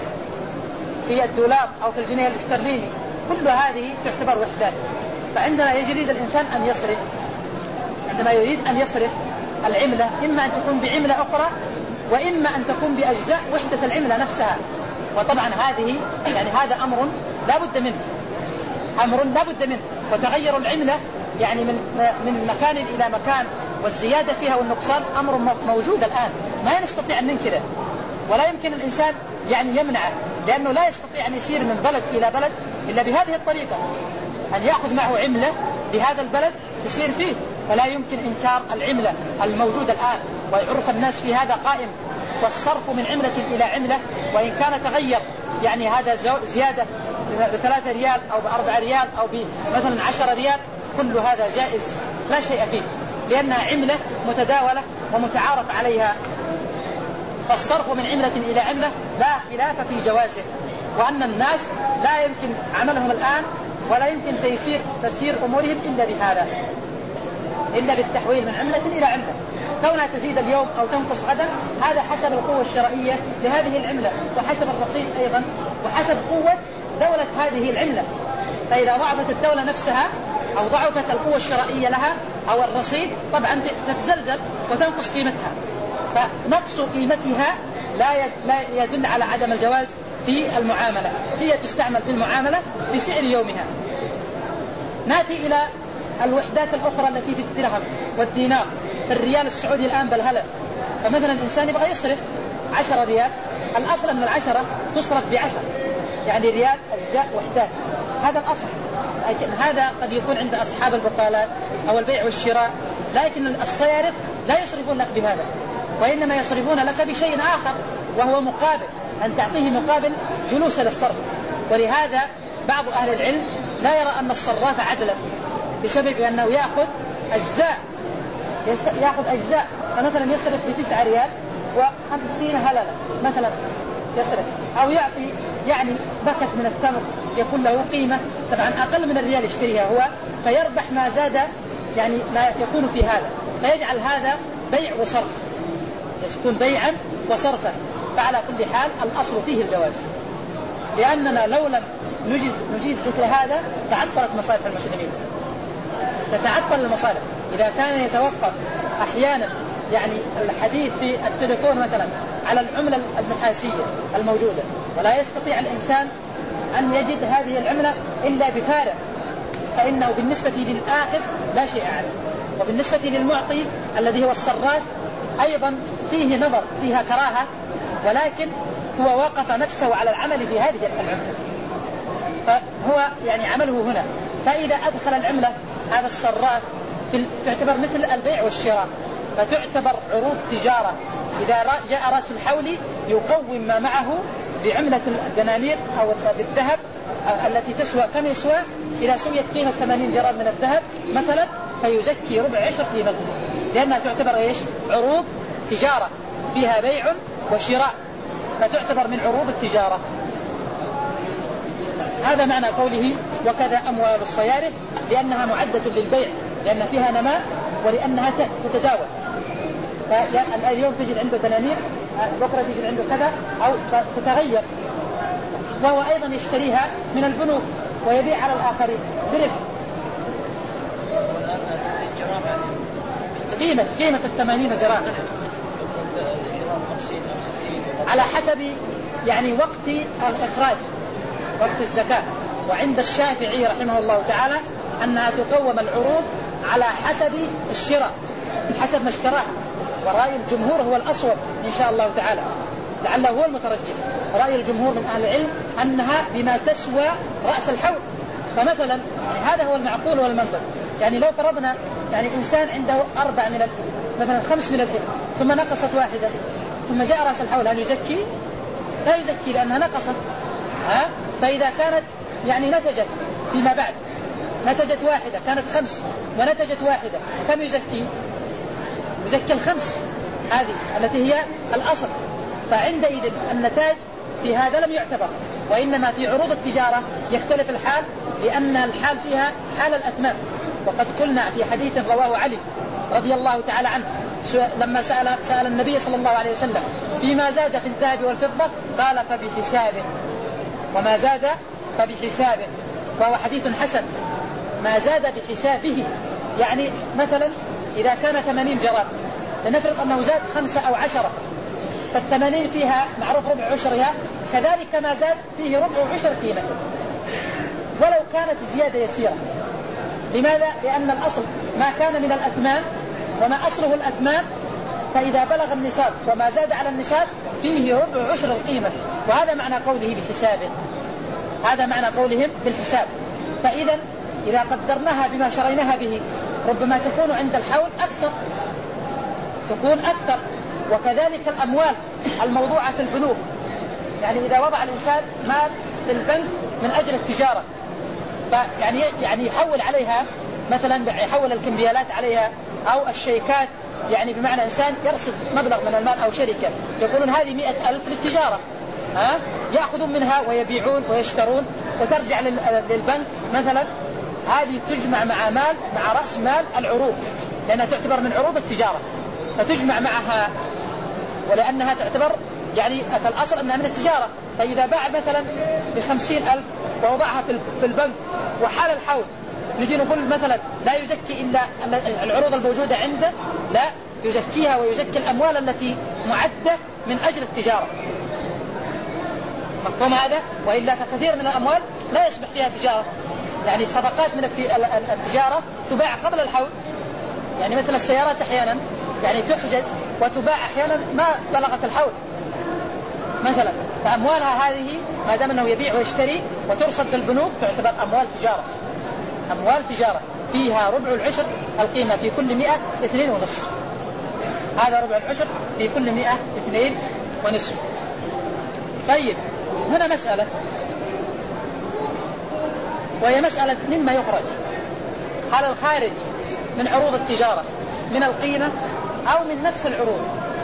في الدولار أو في الجنيه الاسترليني، كل هذه تعتبر وحدات. فعندما يريد الإنسان أن يصرف، عندما يريد أن يصرف العملة، إما أن تكون بعملة أخرى وإما أن تكون بأجزاء وحدة العملة نفسها. وطبعا هذه يعني هذا أمر لا بد منه، أمر لا بد منه. وتغير العملة يعني من مكان إلى مكان، والزيادة فيها والنقصان أمر موجود الآن، ما نستطيع أن ننكره، ولا يمكن الإنسان يعني يمنعه، لأنه لا يستطيع أن يسير من بلد إلى بلد إلا بهذه الطريقة، أن يأخذ معه عملة لهذا البلد تسير فيه. فلا يمكن إنكار العملة الموجودة الآن، ويعرف الناس في هذا قائم. والصرف من عملة إلى عملة وإن كان تغير، يعني هذا زيادة ب3 ريال أو ب4 ريال أو مثلا 10 ريال، كل هذا جائز لا شيء فيه، لأنها عملة متداولة ومتعارف عليها. فالصرف من عملة إلى عملة لا خلاف في جوازه، وأن الناس لا يمكن عملهم الآن ولا يمكن تسيير أمورهم إلا بهذا، إلا بالتحويل من عملة إلى عملة. كونها تزيد اليوم أو تنقص غدا، هذا حسب القوة الشرائية لهذه العملة، وحسب الرصيد أيضا، وحسب قوة دولة هذه العملة. فإذا ضعفت الدولة نفسها أو ضعفت القوة الشرائية لها أو الرصيد، طبعا تتزلزل وتنقص قيمتها. فنقص قيمتها لا يدل على عدم الجواز في المعاملة، هي تستعمل في المعاملة بسعر يومها. نأتي إلى الوحدات الأخرى التي في الدرهم والدينار. الريال السعودي الآن بالهلل، فمثلا الإنسان يبغى يصرف 10 ريال، الأصل أن 10 تصرف ب10، يعني ريال أجزاء وحدات، هذا الأصل. لكن هذا قد يكون عند أصحاب البقالات أو البيع والشراء، لكن الصيارف لا يصرفون لك بهذا، وإنما يصرفون لك بشيء آخر، وهو مقابل، أن تعطيه مقابل جلوس للصرف. ولهذا بعض أهل العلم لا يرى أن الصراف عدلا، بسبب أنه يأخذ أجزاء، فمثلا يصرف ب9 ريال و50 هللة مثلا يصرف، أو يعطي يعني بكت من التمر يكون له قيمة، طبعا أقل من الريال يشتريها هو، فيربح ما زاد يعني ما يكون في هذا، فيجعل هذا بيع وصرف، يكون بيعا وصرفا. فعلى كل حال الأصل فيه الجواز، لأننا لو لم نجيز مثل هذا تعطلت مصالح المسلمين، تتعطل المصالح. إذا كان يتوقف أحيانا يعني الحديث في التليفون مثلا على العملة النحاسية الموجودة، ولا يستطيع الإنسان أن يجد هذه العملة إلا بفارق، فإنه بالنسبة للآخذ لا شيء عليه، وبالنسبة للمعطي الذي هو الصراف أيضا فيه نظر، فيها كراهة، ولكن هو وقف نفسه على العمل في هذه العملة، فهو يعني عمله هنا. فإذا أدخل العملة هذا الصراف تعتبر مثل البيع والشراء، فتعتبر عروض تجارة. إذا جاء رأس الحول يقوم ما معه بعملة الدنانير أو بالذهب التي تسوى كم يسوى، إذا سويت قيمة 80 جرام من الذهب مثلا، فيزكي ربع عشر قيمته، لأنها تعتبر إيش؟ عروض تجارة فيها بيع وشراء، فتعتبر من عروض التجارة. هذا معنى قوله وكذا أموال الصيارف، لأنها معدة للبيع، لأن فيها نماء ولأنها تتداول. فاليوم تجد عنده دنانير، بكرة تجد عنده كذا، أو تتغير، وهو أيضا يشتريها من البنوك ويبيع على الآخرين بربح. قيمة 80 جرام على حسب يعني وقت الإخراج، وقت الزكاة. وعند الشافعي رحمه الله تعالى أنها تقوم العروض على حسب الشراء، حسب ما اشتراه. ورأي الجمهور هو الأصوب إن شاء الله تعالى، لعله هو المترجح. رأي الجمهور من أهل العلم أنها بما تسوى رأس الحول. فمثلا يعني هذا هو المعقول والمنطق. يعني لو فرضنا يعني إنسان عنده 4 من مثلا 5 من الإبل، ثم نقصت واحدة، ثم جاء رأس الحول، هل يزكي؟ لا يزكي، لأنها نقصت. فإذا كانت يعني نتجت فيما بعد، نتجت واحدة كانت 5 ونتجت واحدة، كم يزكي؟ يزكي 5 هذه التي هي الأصل. فعندئذ النتاج في هذا لم يعتبر، وإنما في عروض التجارة يختلف الحال، لأن الحال فيها حال الأثمان. وقد قلنا في حديث رواه علي رضي الله تعالى عنه لما سأل النبي صلى الله عليه وسلم فيما زاد في الذهب والفضة قال فبحسابه، وما زاد فبحسابه، وهو حديث حسن. ما زاد بحسابه يعني مثلا إذا كان 80 جرام لنفرض أنه زاد 5 أو 10، فال80 فيها معروف ربع عشرها، كذلك ما زاد فيه ربع عشر قيمته ولو كانت زيادة يسيرة. لماذا؟ لأن الأصل ما كان من الأثمان، وما أصله الأثمان، فإذا بلغ النصاب وما زاد على النصاب فيه ربع عشر القيمة. وهذا معنى قوله بحسابه، هذا معنى قولهم بالحساب. فإذا إذا قدرناها بما شريناها به ربما تكون عند الحول أكثر، تكون أكثر. وكذلك الأموال الموضوعة في البنوك، يعني إذا وضع الإنسان مال في البنك من أجل التجارة، يعني يحول عليها مثلا، يحول الكمبيالات عليها أو الشيكات، يعني بمعنى إنسان يرصد مبلغ من المال أو شركة يقولون هذه 100,000 للتجارة، يأخذون منها ويبيعون ويشترون وترجع للبنك مثلا. هذه تجمع مع مال، مع رأس مال العروض، لأنها تعتبر من عروض التجارة، فتجمع معها، ولأنها تعتبر يعني في الأصل أنها من التجارة. فإذا باع مثلا ب50,000 ووضعها في البنك وحال الحول، نجي نقول مثلا لا يزكي إلا العروض الموجودة عنده، لا يزكيها ويزكي الأموال التي معدة من أجل التجارة. مفهوم هذا؟ وإلا فكثير من الأموال لا يصبح فيها تجارة، يعني الصفقات من التجارة تباع قبل الحول، يعني مثل السيارات أحيانا يعني تحجز وتباع أحيانا ما بلغت الحول مثلا. فأموالها هذه ما دام أنه يبيع ويشتري وترصد في البنوك تعتبر أموال تجارة، أموال تجارة فيها ربع العشر القيمة، في كل 100 2.5. هذا ربع العشر في كل 100 2.5. طيب هنا مسألة، وهي مسألة مما يخرج، هل الخارج من عروض التجارة من القيمة أو من نفس العروض؟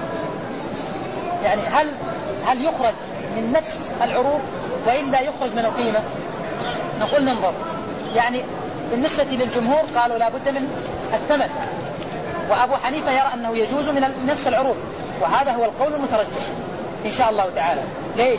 يعني هل يخرج من نفس العروض وإلا يخرج من القيمة؟ نقول ننظر. يعني بالنسبة للجمهور قالوا لا بد من الثمن، وأبو حنيفة يرى أنه يجوز من نفس العروض، وهذا هو القول المترجح إن شاء الله تعالى. ليش؟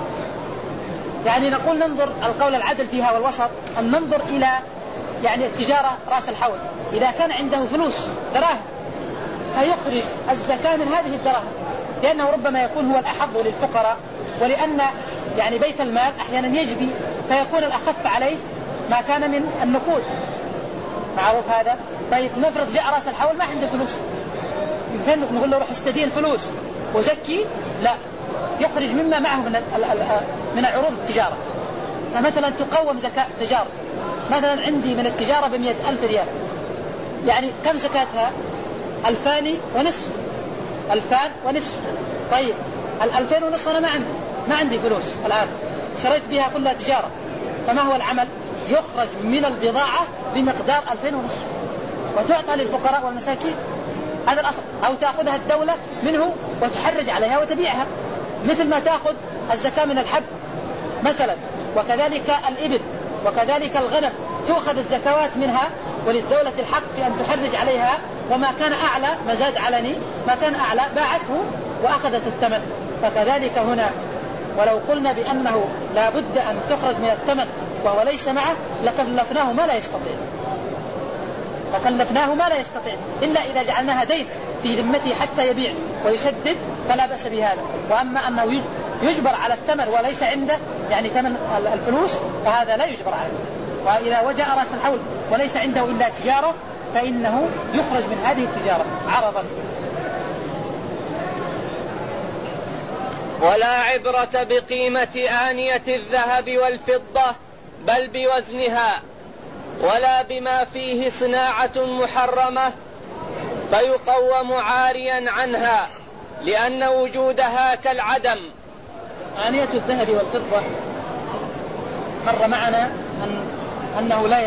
يعني نقول ننظر القول العدل فيها والوسط، أن ننظر إلى يعني التجارة رأس الحول. إذا كان عنده فلوس دراهم فيخرج الزكاة من هذه الدراهم، لأنه ربما يكون هو الأحظ للفقراء، ولأن يعني بيت المال أحيانا يجبي فيكون الأخف عليه ما كان من النقود، معروف هذا. طيب نفرض جاء رأس الحول ما عنده فلوس، يمكن نقول له روح استدين فلوس وزكي؟ لا، يخرج مما معه من عروض التجارة. فمثلا تقوم زكاة تجارة، مثلا عندي من التجارة ب100,000 ريال، يعني كم زكاتها؟ 2,500. 2,500. طيب 2,500 أنا ما عندي فلوس الآن، شريت بها كلها تجارة، فما هو العمل؟ يخرج من البضاعة بمقدار 2,500 وتعطى للفقراء والمساكين، هذا الأصل. أو تأخذها الدولة منه وتحرج عليها وتبيعها، مثل ما تأخذ الزكاة من الحب مثلا، وكذلك الإبل وكذلك الغنم تأخذ الزكوات منها، وللدولة الحق في أن تحرج عليها، وما كان أعلى مزاد علني، ما كان أعلى باعته وأخذت الثمن. فكذلك هنا، ولو قلنا بأنه لا بد أن تخرج من الثمن وهو ليس معه لكلفناه ما لا يستطيع، فكلفناه ما لا يستطيع إلا إذا جعلناها دين في ذمته حتى يبيع ويسدد فلا بأس بهذا. وأما أنه يجبر على الثمن وليس عنده يعني ثمن الفلوس فهذا لا يجبر عليه. وإذا وجاء رأس الحول وليس عنده إلا تجارة فإنه يخرج من هذه التجارة عرضا. ولا عبرة بقيمة آنية الذهب والفضة بل بوزنها، ولا بما فيه صناعة محرمة فيقوم عاريا عنها، لأن وجودها كالعدم. آنية الذهب والفضة مر معنا أنه لا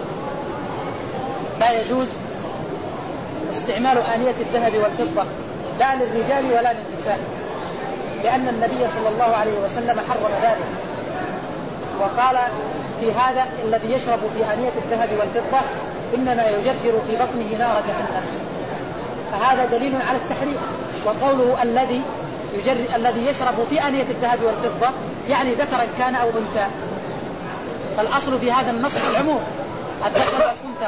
يجوز استعمال آنية الذهب والفضة لا للرجال ولا للنساء، لأن النبي صلى الله عليه وسلم حرم ذلك، وقال في هذا الذي يشرب في آنية الذهب والفضة إنما يجرجر في بطنه نار جهنم، فهذا دليل على التحريم. وقوله الذي يشرب في آنية الذهب والفضة يعني ذكرا كان أو أنثى، فالأصل في هذا النص العموم الذكر والأنثى،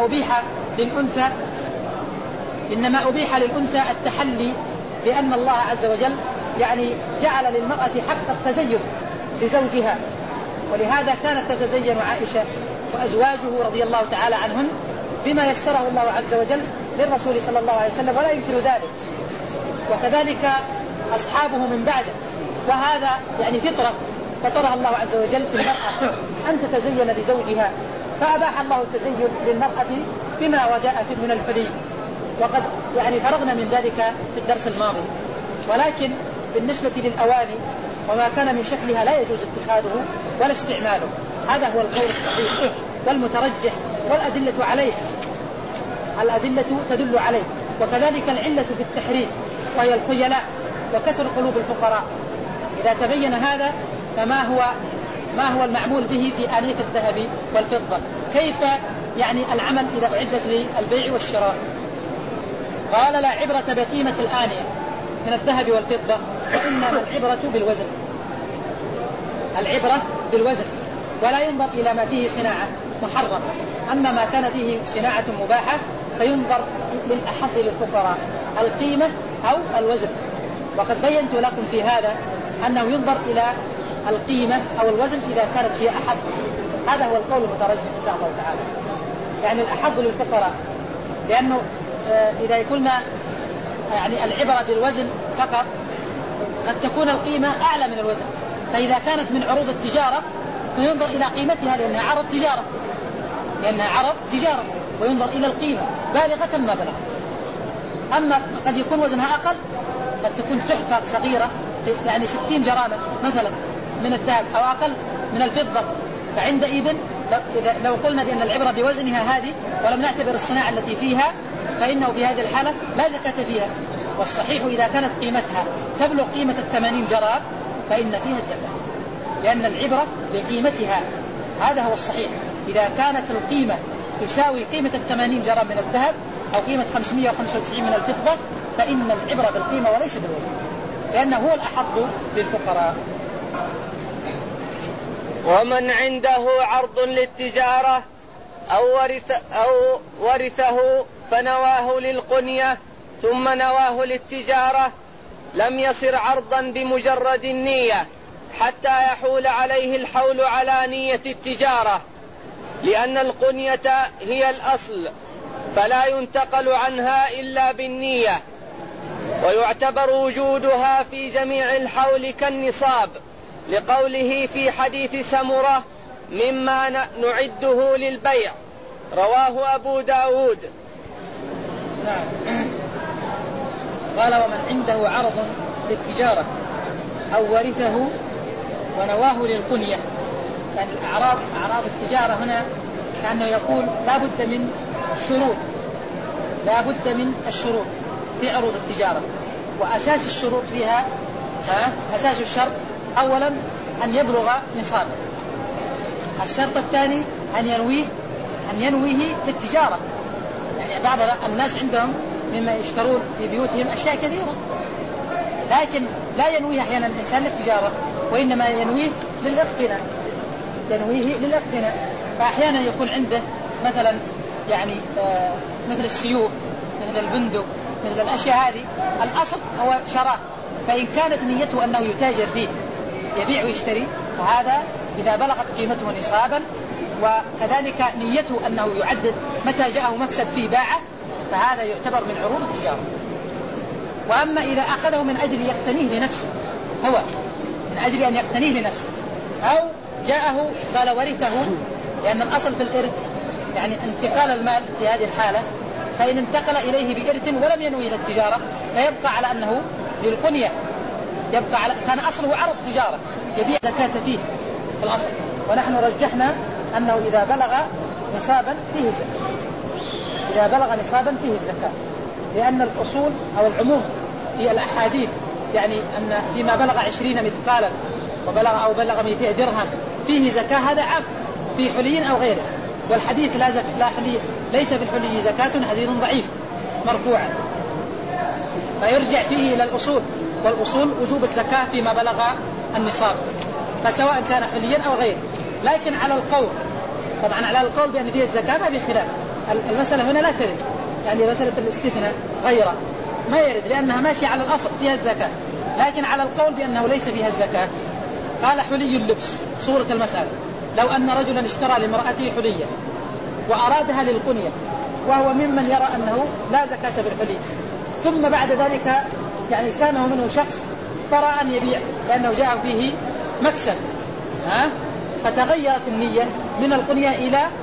إنما أبيح للأنثى التحلي، لأن الله عز وجل يعني جعل للمرأة حق التزين لزوجها، ولهذا كانت تتزين عائشة وأزواجه رضي الله تعالى عنهن بما يسره الله عز وجل للرسول صلى الله عليه وسلم، ولا ينكر ذلك، وكذلك أصحابه من بعده. وهذا يعني فطرها الله عز وجل في المرأة أن تتزين لزوجها، فأباح الله التزين للمرأة بما وجاء من الحلي، وقد يعني فرغنا من ذلك في الدرس الماضي. ولكن بالنسبة للأواني وما كان من شكلها لا يجوز اتخاذه ولا استعماله، هذا هو القول الصحيح والمترجح، الأدلة تدل عليه. وكذلك العلة بالتحريم وهي الخيلاء وكسر قلوب الفقراء، إذا تبين هذا فما هو المعمول به في آنية الذهب والفضة؟ كيف يعني العمل إذا أعدت للبيع والشراء؟ قال لا عبرة بقيمة الآنية من الذهب والفضة، وإنما العبرة بالوزن ولا ينظر إلى ما فيه صناعة محرمة. أما ما كان فيه صناعة مباحة فينظر للأحظ للفقراء القيمة أو الوزن. وقد بينت لكم في هذا أنه ينظر إلى القيمة أو الوزن إذا كانت هي أحظ. هذا هو القول المترجح إن شاء الله تعالى، يعني الأحظ للفقراء، لأنه إذا قلنا يعني العبرة بالوزن فقط قد تكون القيمة أعلى من الوزن، فإذا كانت من عروض التجارة فينظر إلى قيمتها لأنها عرض تجارة، وينظر إلى القيمة بالغة ما بلغت. أما قد يكون وزنها أقل، قد تكون تحفة صغيرة يعني 60 جرامة مثلا من الذهب أو أقل من الفضة، فعندئذ لو قلنا بأن العبرة بوزنها هذه ولم نعتبر الصناعة التي فيها فإنه في هذه الحالة لا زكاة فيها. والصحيح إذا كانت قيمتها تبلغ قيمة 80 جرام فإن فيها الزكاة، لأن العبرة بقيمتها، هذا هو الصحيح. إذا كانت القيمة تساوي قيمة 80 جرام من الذهب أو قيمة 595 من الفضة فإن العبرة بالقيمة وليس بالوزن، لأنه هو الأحظ للفقراء. ومن عنده عرض للتجارة أو ورثه فنواه للقنية ثم نواه للتجارة لم يصر عرضا بمجرد النية حتى يحول عليه الحول على نية التجارة، لأن القنية هي الأصل فلا ينتقل عنها إلا بالنية، ويعتبر وجودها في جميع الحول كالنصاب، لقوله في حديث سمرة مما نعده للبيع، رواه أبو داود. قال ومن عنده عرض للتجارة أو ورثه ونواه للقنية، يعني أعراض التجارة هنا كأنه يقول لا بد من الشروط في عروض التجارة، وأساس الشروط فيها أساس الشرط أولا أن يبلغ نصاب، الشرط الثاني أن ينويه للتجارة. يعني بعض الناس عندهم مما يشترون في بيوتهم أشياء كثيرة، لكن لا ينويه أحيانا الإنسان للتجارة وإنما ينويه للإقتناء. فأحيانا يكون عنده مثلا يعني مثل السيوف، مثل البندق، مثل الأشياء هذه الأصل هو شراء، فإن كانت نيته أنه يتاجر فيه يبيع ويشتري فهذا إذا بلغت قيمته نصابا، وكذلك نيته أنه يعدد متى جاءه مكسب فيه باعه، فهذا يعتبر من عروض التجارة. وأما إذا أخذه من أجل يقتنيه لنفسه، هو من أجل أن يقتنيه لنفسه، أو جاءه قال ورثه، لأن الأصل في الإرث يعني انتقال المال في هذه الحالة، فإن انتقل إليه بإرث ولم ينوي إلى التجارة فيبقى على أنه للقنية، كان أصله عرض تجارة يبيع زكاة فيه في الأصل، ونحن رجحنا أنه إذا بلغ نصابا فيه الزكاة، إذا بلغ نصابا فيه الزكاة، لأن الأصول أو العموم في الأحاديث يعني أن فيما بلغ 20 مثقالا بلغ 200 درهم فيه زكاة، هذا عام في حلي أو غيره. والحديث لا حلي ليس في الحلي زكاة حديث ضعيف مرفوعا، فيرجع فيه إلى الأصول، والأصول وجوب الزكاة فيما بلغ النصاب، فسواء كان حليا أو غيره. لكن على القول، طبعا على القول بأن فيه الزكاة ما في خلاف، المسألة هنا لا ترد، يعني مسألة الاستثناء غيره ما يرد لأنها ماشية على الأصل فيها الزكاة. لكن على القول بأنه ليس فيها الزكاة، قال حلي اللبس صورة المسألة، لو أن رجلا اشترى لامرأته حلية وأرادها للقنية وهو ممن يرى أنه لا زكاة بالحلي، ثم بعد ذلك يعني سامه منه شخص ترى أن يبيع لأنه جاء فيه مكسب، فتغيرت النية من القنية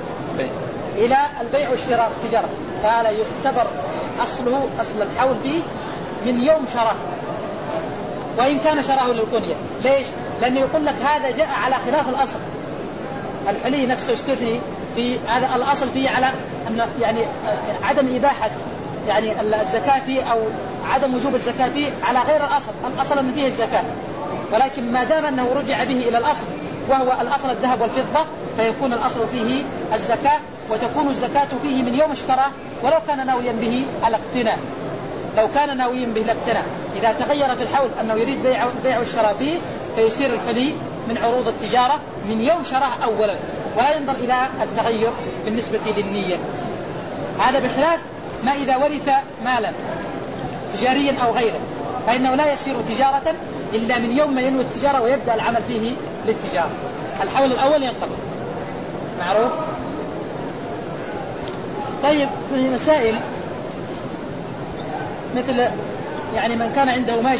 إلى البيع والشراء التجارة، قال يعتبر أصل الحول فيه من يوم شراه، وإن كان شراه للقنية. ليش؟ لأنه يقول لك هذا جاء على خلاف الأصل، الحلي نفسه استثني في هذا الأصل فيه على أن يعني عدم إباحة يعني الزكاة فيه أو عدم وجوب الزكاة فيه على غير الأصل أن فيه الزكاة، ولكن ما دام أنه رجع به إلى الأصل وهو الأصل الذهب والفضة فيكون الأصل فيه الزكاة، وتكون الزكاة فيه من يوم اشتراه ولو كان ناويا به الاقتناء، لو كان ناويا به الاقتناء. إذا تغير في الحول أنه يريد بيع والشراء فيه فيصير الحلي من عروض التجارة من يوم شراه أولا، ولا ينظر إلى التغير بالنسبة للنية. هذا بخلاف ما إذا ورث مالا تجاريا أو غيره، فإنه لا يصير تجارة إلا من يوم ما ينوي التجارة ويبدأ العمل فيه للتجارة، الحول الأول ينقضي. معروف؟ طيب في مسائل مثل يعني من كان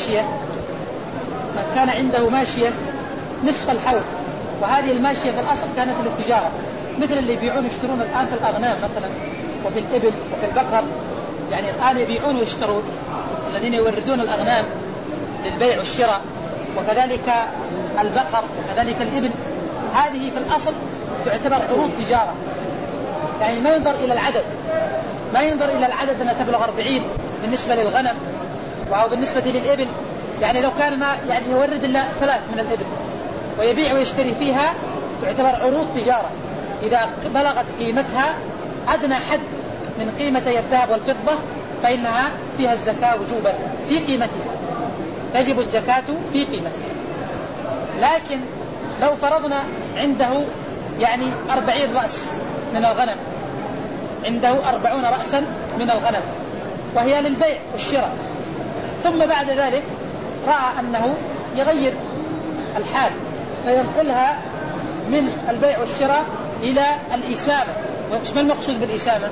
عنده ماشية نصف الحول، وهذه الماشية في الأصل كانت للتجارة، مثل اللي يبيعون ويشترون الآن في الأغنام مثلا وفي الإبل وفي البقر، يعني الآن يبيعون ويشترون الذين يوردون الأغنام للبيع والشراء، وكذلك البقر وكذلك الإبل، هذه في الأصل تعتبر عروض تجارة، يعني ما ينظر إلى العدد أنها تبلغ 40 بالنسبة للغنم أو بالنسبة للإبل، يعني لو كان ما يعني يورد إلا 3 من الإبل ويبيع ويشتري فيها تعتبر عروض تجارة، إذا بلغت قيمتها أدنى حد من قيمة الذهب والفضة فإنها فيها الزكاة وجوبا في قيمتها، تجب الزكاة في قيمتها. لكن لو فرضنا عنده يعني 40 رأس من الغنم، عنده 40 رأسا من الغنم وهي للبيع والشراء، ثم بعد ذلك رأى أنه يغير الحال فينقلها من البيع والشراء إلى الإسامة. ما المقصود بالإسامة؟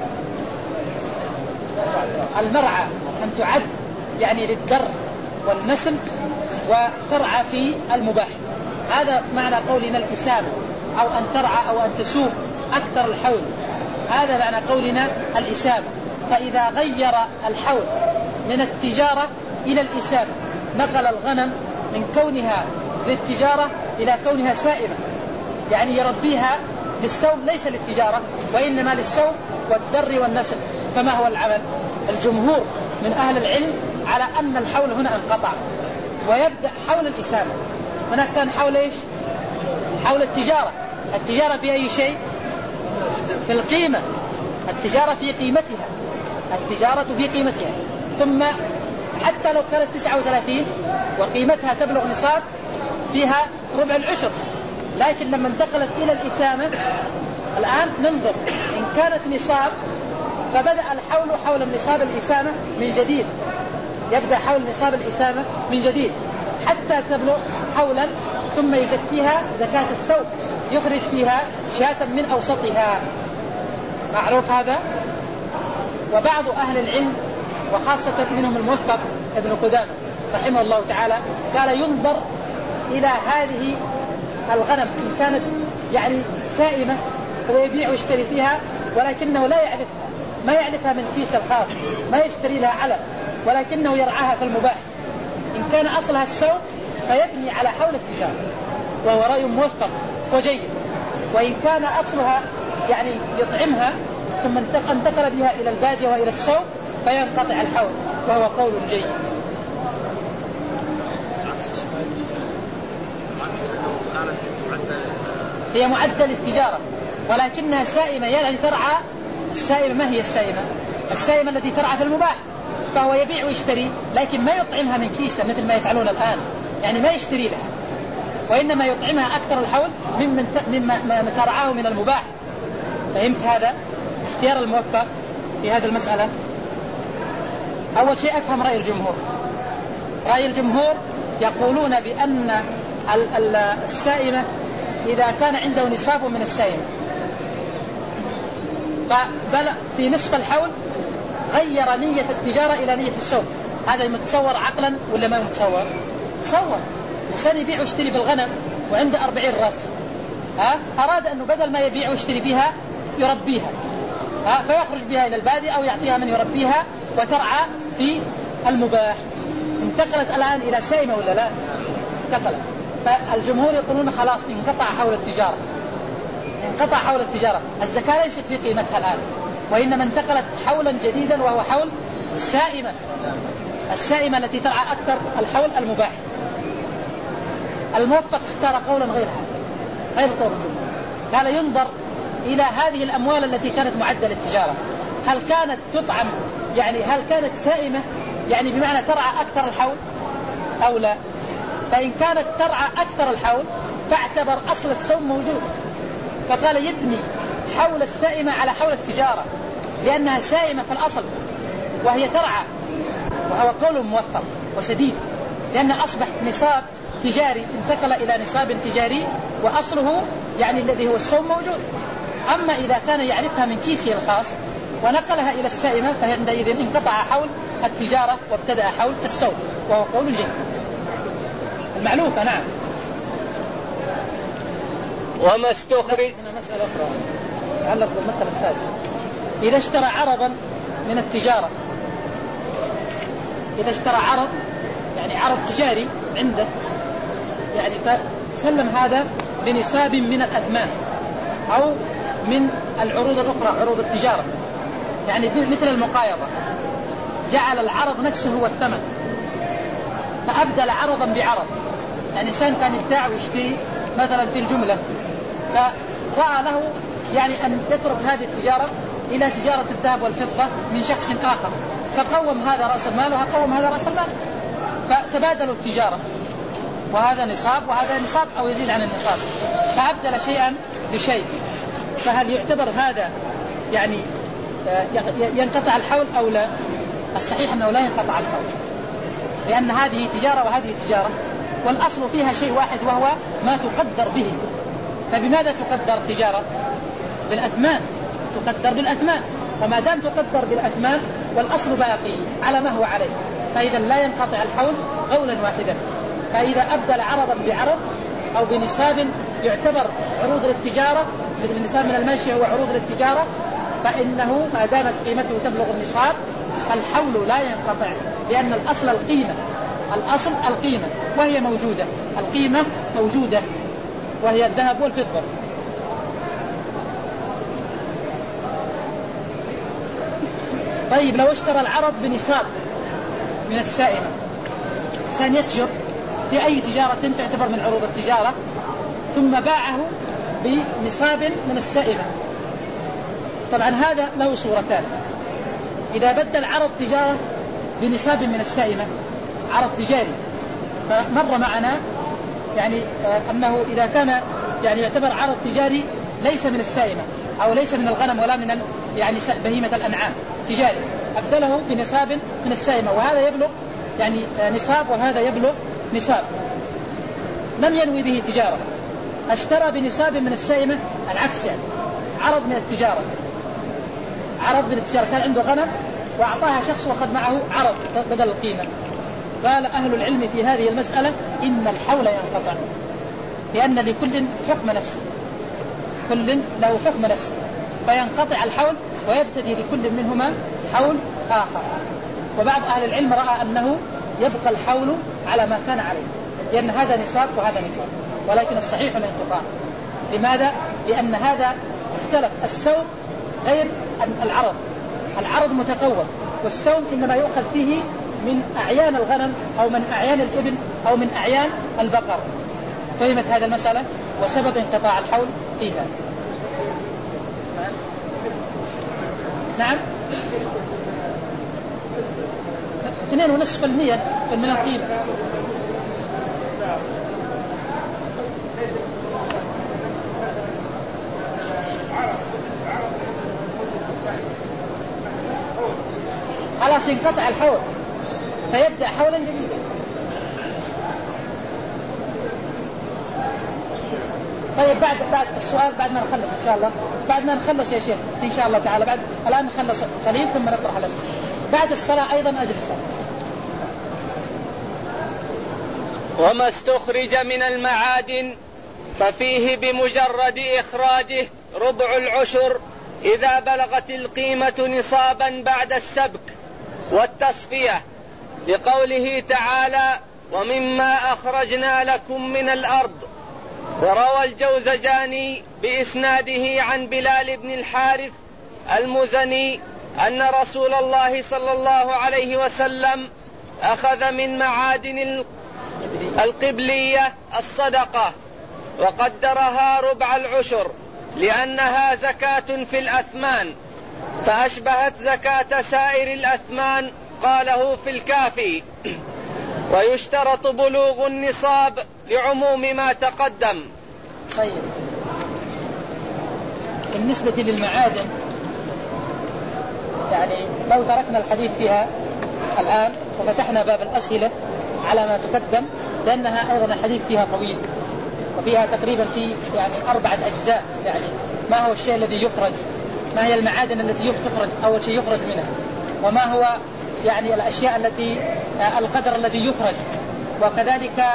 المرعى، أن تعد يعني للدر والنسل وترعى في المباح، هذا معنى قولنا الإسامة، أو أن ترعى أو أن تسوق أكثر الحول، هذا معنى قولنا الإسامة. فإذا غير الحول من التجارة إلى الإسامة نقل الغنم من كونها للتجارة إلى كونها سائمة، يعني يربيها للسوم ليس للتجارة وإنما للسوم والدر والنسل. فما هو العمل؟ الجمهور من أهل العلم على أن الحول هنا انقطع ويبدأ حول الإسامة. هناك كان حول إيش؟ حول التجارة. التجارة في أي شيء؟ في القيمة، التجارة في قيمتها، التجارة في قيمتها. ثم حتى لو كانت 39 وقيمتها تبلغ نصاب فيها ربع العشر، لكن لما انتقلت إلى الإسامة الآن ننظر إن كانت نصاب فبدأ الحول حول النصاب الإسامة من جديد، يبدأ حول نصاب الإسامة من جديد حتى تبلغ حولا، ثم يزكيها زكاة السوق، يخرج فيها شاة من أوسطها. معروف هذا؟ وبعض أهل العلم وخاصة منهم الموفق ابن قدامة رحمه الله تعالى قال ينظر إلى هذه الغنم إن كانت يعني سائمة ويبيع ويشتري فيها ولكنه لا يعرفها، ما يعرفها من كيس الخاص، ما يشتري لها علف، ولكنه يرعاها في المباح، إن كان أصلها السوق فيبني على حول التجارة، وهو رأي موفق وجيد. وإن كان أصلها يعني يطعمها ثم انتقل بها إلى البادية وإلى السوق فينقطع الحول، وهو قول جيد. هي معدة للتجارة ولكنها سائمة، يعني ترعى. السائمة ما هي السائمة؟ السائمة التي ترعى في المباح، فهو يبيع ويشتري لكن ما يطعمها من كيسة مثل ما يفعلون الآن، يعني ما يشتري لها، وإنما يطعمها أكثر الحول مما ترعاه من المباح. فهمت هذا؟ اختيار الموفق في هذه المسألة. أول شيء أفهم رأي الجمهور. رأي الجمهور يقولون بأن السائمة إذا كان عنده نصاب من السائمة فبلغ في نصف الحول غير نية التجارة إلى نية السوق. هذا متصور عقلا ولا ما متصور؟ تصور. إنسان يبيع ويشتري بالغنم وعنده 40 رأس، أراد أنه بدل ما يبيع ويشتري فيها يربيها، فيخرج بها إلى البادية أو يعطيها من يربيها وترعى في المباح. انتقلت الآن إلى سائمة ولا لا؟ انتقلت. فالجمهور يقولون خلاص انقطع حول التجارة، انقطع حول التجارة. الزكاة ليست في قيمتها الآن، وإنما انتقلت حولا جديدا وهو حول السائمة، السائمة التي ترعى أكثر الحول المباح. الموفق اختار قولا غير هذا، غير قول الجمهور. قال ينظر إلى هذه الأموال التي كانت معدة للتجارة، هل كانت تطعم، يعني هل كانت سائمة يعني بمعنى ترعى أكثر الحول أو لا؟ فإن كانت ترعى أكثر الحول فاعتبر أصل السوم موجود، فقال يبني حول السائمة على حول التجارة لأنها سائمة في الأصل وهي ترعى. وهو قول موفق وسديد، لأن أصبح نصاب تجاري انتقل إلى نصاب تجاري وأصله يعني الذي هو السوم موجود. أما إذا كان يعرفها من كيسه الخاص ونقلها إلى السائمة فعندئذ انقطع حول التجارة وابتدأ حول السوم، وهو قول جيد المعلوفة. نعم. وما استخرج. هنا مسألة أخرى تعلق بالمسألة السابقة. إذا اشترى عرضا من التجارة، إذا اشترى عرض يعني عرض تجاري عنده، يعني فسلم هذا بنساب من الأثمان أو من العروض الأخرى، عروض التجارة، يعني مثل المقايضة، جعل العرض نفسه هو الثمن، فأبدل عرضا بعرض. يعني إنسان كان يبتاع ويشتري مثلا في الجملة، فرأى له يعني أن يترك هذه التجارة إلى تجارة الذهب والفضة من شخص آخر، فقوم هذا رأس المال وقوم هذا رأس المال، فتبادلوا التجارة، وهذا نصاب وهذا نصاب أو يزيد عن النصاب، فأبدل شيئا بشيء. فهل يعتبر هذا يعني ينقطع الحول أو لا؟ الصحيح أنه لا ينقطع الحول، لأن هذه تجارة وهذه تجارة، والأصل فيها شيء واحد وهو ما تقدر به. فبماذا تقدر تجارة؟ بالأثمان، تقدر بالأثمان، وما دام تقدر بالأثمان والأصل باقي على ما هو عليه، فإذا لا ينقطع الحول قولا واحدا. فإذا أبدل عرضا بعرض أو بنصاب يعتبر عروض للتجارة، مثل النصاب من الماشية هو عروض للتجارة، فإنه ما دامت قيمته تبلغ النصاب فالحول لا ينقطع، لأن الأصل القيمة، الأصل القيمة وهي موجودة، القيمة موجودة وهي الذهب والفضة. طيب لو اشترى العرض بنصاب من السائمة، إنسان يتجر في أي تجارة تعتبر من عروض التجارة ثم باعه بنصاب من السائمة، طبعا هذا له صورتان. إذا بدل عرض تجارة بنصاب من السائمة، عرض تجاري، فمر معنا يعني أنه إذا كان يعني يعتبر عرض تجاري ليس من السائمة أو ليس من الغنم ولا من يعني بهيمة الأنعام، تجاري، أبدله بنصاب من السائمة، وهذا يبلغ يعني نصاب وهذا يبلغ نصاب، لم ينوي به تجارة، اشترى بنصاب من السائمة، العكس يعني عرض من التجارة، عرض من التجارة، كان عنده غنم وأعطاها شخص وأخذ معه عرض بدل القيمة. قال أهل العلم في هذه المسألة إن الحول ينقطع، لأن لكل حكم نفسه، كل له حكم نفسه، فينقطع الحول ويبتدي لكل منهما حول آخر. وبعض أهل العلم رأى أنه يبقى الحول على ما كان عليه، لأن هذا نصاب وهذا نصاب، ولكن الصحيح الانقطاع، لماذا؟ لأن هذا اختلف. السوم غير العرض متقوم، والسوم إنما يؤخذ فيه من أعيان الغنم أو من أعيان الإبل أو من أعيان البقر. فهمت هذا المسألة وسبب انقطاع الحول فيها. نعم 2.5% من القيمة. خلاص ينقطع الحول فيبدأ حولا جديدا. طيب بعد السؤال بعد ما نخلص إن شاء الله، بعد ما نخلص يا شيخ إن شاء الله تعالى، بعد الآن نخلص قليل ثم نطرح الأسئلة. بعد الصلاة أيضا أجلس. وما استخرج من المعادن ففيه بمجرد إخراجه ربع العشر إذا بلغت القيمة نصابا بعد السبك والتصفية، لقوله تعالى ومما أخرجنا لكم من الأرض. وروى الجوزجاني بإسناده عن بلال بن الحارث المزني أن رسول الله صلى الله عليه وسلم أخذ من معادن القبلية الصدقة وقدرها ربع العشر لأنها زكاة في الأثمان، فأشبهت زكاة سائر الأثمان، قاله في الكافي. ويشترط بلوغ النصاب لعموم ما تقدم. طيب بالنسبة للمعادن يعني لو تركنا الحديث فيها الآن وفتحنا باب الأسئلة على ما تقدم، لأنها أيضا الحديث فيها طويل وفيها تقريبا في يعني 4 أجزاء. يعني ما هو الشيء الذي يخرج، ما هي المعادن التي تخرج أول شيء يخرج منها، وما هو يعني الأشياء التي القدر الذي يخرج، وكذلك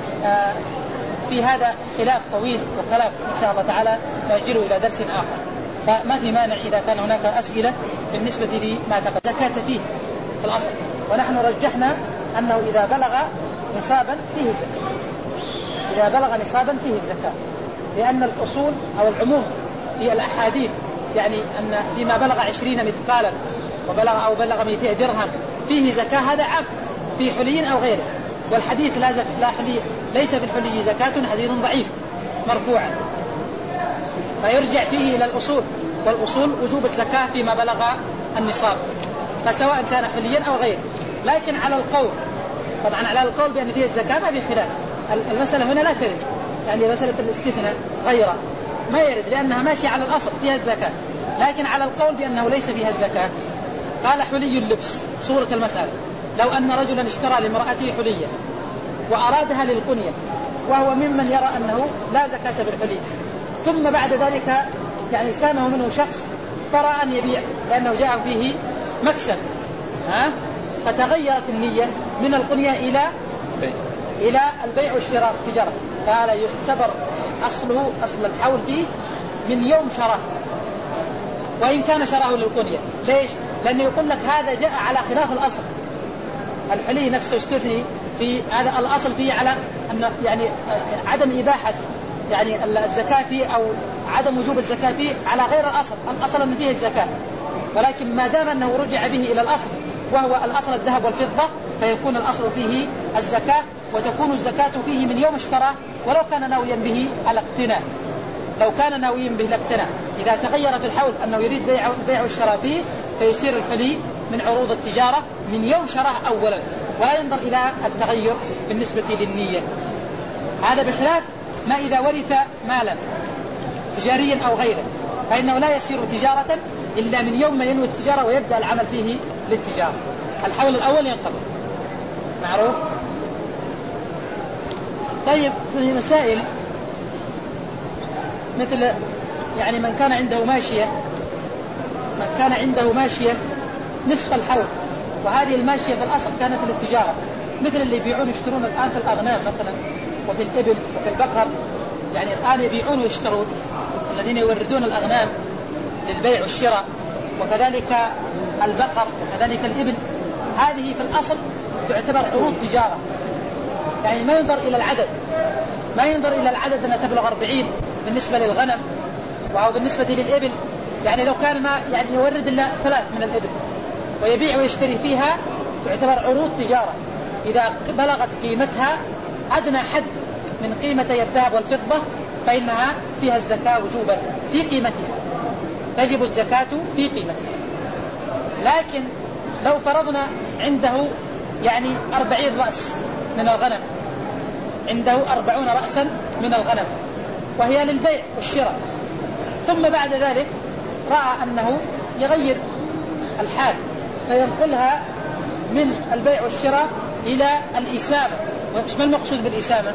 في هذا خلاف طويل وخلاف إن شاء الله تعالى نأجله إلى درس آخر. فما في مانع إذا كان هناك أسئلة بالنسبة لما تقدم. زكاة فيه في الأصل، ونحن رجحنا أنه إذا بلغ نصابا فيه الزكاة، إذا بلغ نصابا فيه الزكاة، لأن الأصول أو العموم في الأحاديث يعني أن فيما بلغ 20 مثقالا بلغ 200 درهم فيه زكاة، هذا عام في حلي أو غيره. والحديث لا حلي ليس في الحلي زكاة حديث ضعيف مرفوعا، فيرجع فيه إلى الأصول، والأصول وجوب الزكاة فيما بلغ النصاب، فسواء كان حليا أو غيره. لكن على القول طبعا على القول بأن فيه الزكاة ما في خلاف. المسألة هنا لا ترد، يعني مسألة الاستثناء غيره ما يرد لأنها ماشية على الأصل فيها الزكاة، لكن على القول بأنه ليس فيها الزكاة. قال حلي اللبس صورة المسألة، لو أن رجلا اشترى لامرأته حلية وأرادها للقنية وهو ممن يرى أنه لا زكاة بالحلي، ثم بعد ذلك يعني سامه منه شخص ترى أن يبيع لأنه جاء فيه مكسب فتغيرت النية من القنية إلى البيع والشراء التجارة، قال يعتبر أصل الحول فيه من يوم شراه وإن كان شراه للقنية. ليش؟ لأنه يقول لك هذا جاء على خلاف الأصل، الحلي نفسه استثني في هذا الأصل فيه على أن يعني عدم إباحة يعني الزكاة فيه أو عدم وجوب الزكاة فيه على غير الأصل أن فيه الزكاة، ولكن ما دام أنه رجع به إلى الأصل وهو الأصل الذهب والفضة فيكون الأصل فيه الزكاة، وتكون الزكاة فيه من يوم اشتراه ولو كان ناويا به الاقتناء، لو كان ناويا به الاقتناء. إذا تغير في الحول أنه يريد بيع والشراء فيه فيصير الحلي من عروض التجارة من يوم شراه أولا، ولا ينظر إلى التغير بالنسبة للنية. هذا بخلاف ما إذا ورث مالا تجاريا أو غيره فإنه لا يصير تجارة إلا من يوم ما ينوي التجارة ويبدأ العمل فيه للتجارة. الحول الأول ينقضي، معروف. طيب في مسائل مثل يعني من كان عنده ماشية نصف الحول، وهذه الماشية في الأصل كانت للتجارة، مثل اللي يبيعون يشترون الآن في الأغنام مثلا وفي الإبل وفي البقر، يعني الآن يبيعون ويشترون الذين يوردون الأغنام للبيع والشراء، وكذلك البقر وكذلك الإبل، هذه في الأصل تعتبر عروض تجارة، يعني ما ينظر إلى العدد، ما ينظر إلى العدد أن تبلغ 40 بالنسبة للغنم أو بالنسبة للإبل، يعني لو كان ما يعني يورد إلا 3 من الإبل ويبيع ويشتري فيها تعتبر عروض تجارة، إذا بلغت قيمتها أدنى حد من قيمتي الذهب والفضة فإنها فيها الزكاة وجوبا في قيمتها، تجب الزكاة في قيمتها. لكن لو فرضنا عنده يعني 40 رأس من الغنم، عنده 40 رأسا من الغنم وهي للبيع والشراء، ثم بعد ذلك رأى أنه يغير الحال فينقلها من البيع والشراء إلى الإسامة. ما المقصود بالإسامة؟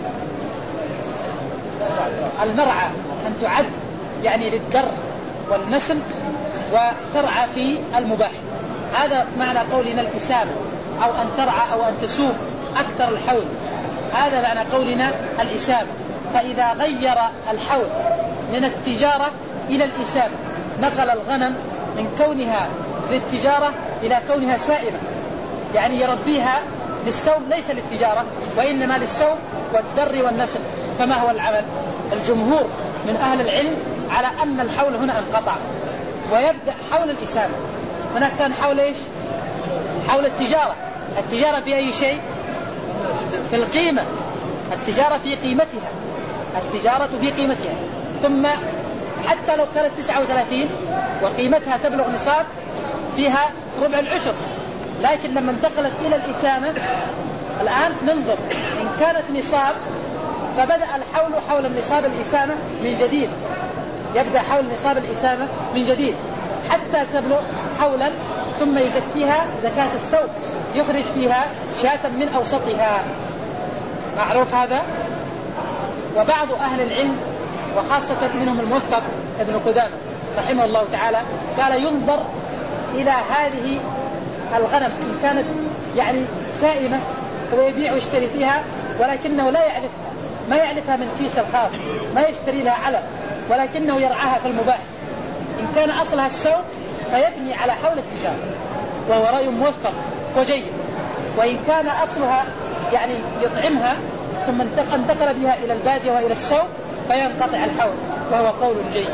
المرعى، أن تعد يعني للدر والنسل وترعى في المباح، هذا معنى قولنا الإسامة، أو أن ترعى أو أن تسوم أكثر الحول، هذا معنى قولنا الإسامة. فإذا غير الحول من التجارة إلى الإسامة نقل الغنم من كونها للتجارة إلى كونها سائمة، يعني يربيها للسوم ليس للتجارة وإنما للسوم والدر والنسل. فما هو العمل؟ الجمهور من أهل العلم على أن الحول هنا انقطع ويبدأ حول الإسامة. هناك كان حول إيش؟ حول التجارة. التجارة في أي شيء؟ في القيمة، التجارة في قيمتها، التجارة في قيمتها. ثم حتى لو كانت 39 وقيمتها تبلغ نصاب فيها ربع العشر، لكن لما انتقلت إلى الإسامة الآن ننظر إن كانت نصاب فبدأ الحول حول النصاب الإسامة من جديد، يبدأ حول نصاب الإسامة من جديد حتى تبلغ حولا، ثم يزكيها زكاة السوق، يخرج فيها شاة من أوسطها. معروف هذا؟ وبعض أهل العلم وخاصة منهم الموفق ابن قدامة رحمه الله تعالى قال ينظر إلى هذه الغنم إن كانت يعني سائمة ويبيع ويشتري فيها ولكنه لا يعرفها، ما يعرفها من كيس الخاص، ما يشتري لها علف، ولكنه يرعاها في المباح. إن كان أصلها السوق فيبني على حول التجارة وهو رأي موفق وجيد، وإن كان أصلها يعني يطعمها ثم انتقل بها إلى البادية وإلى السوق فينقطع الحول وهو قول جيد.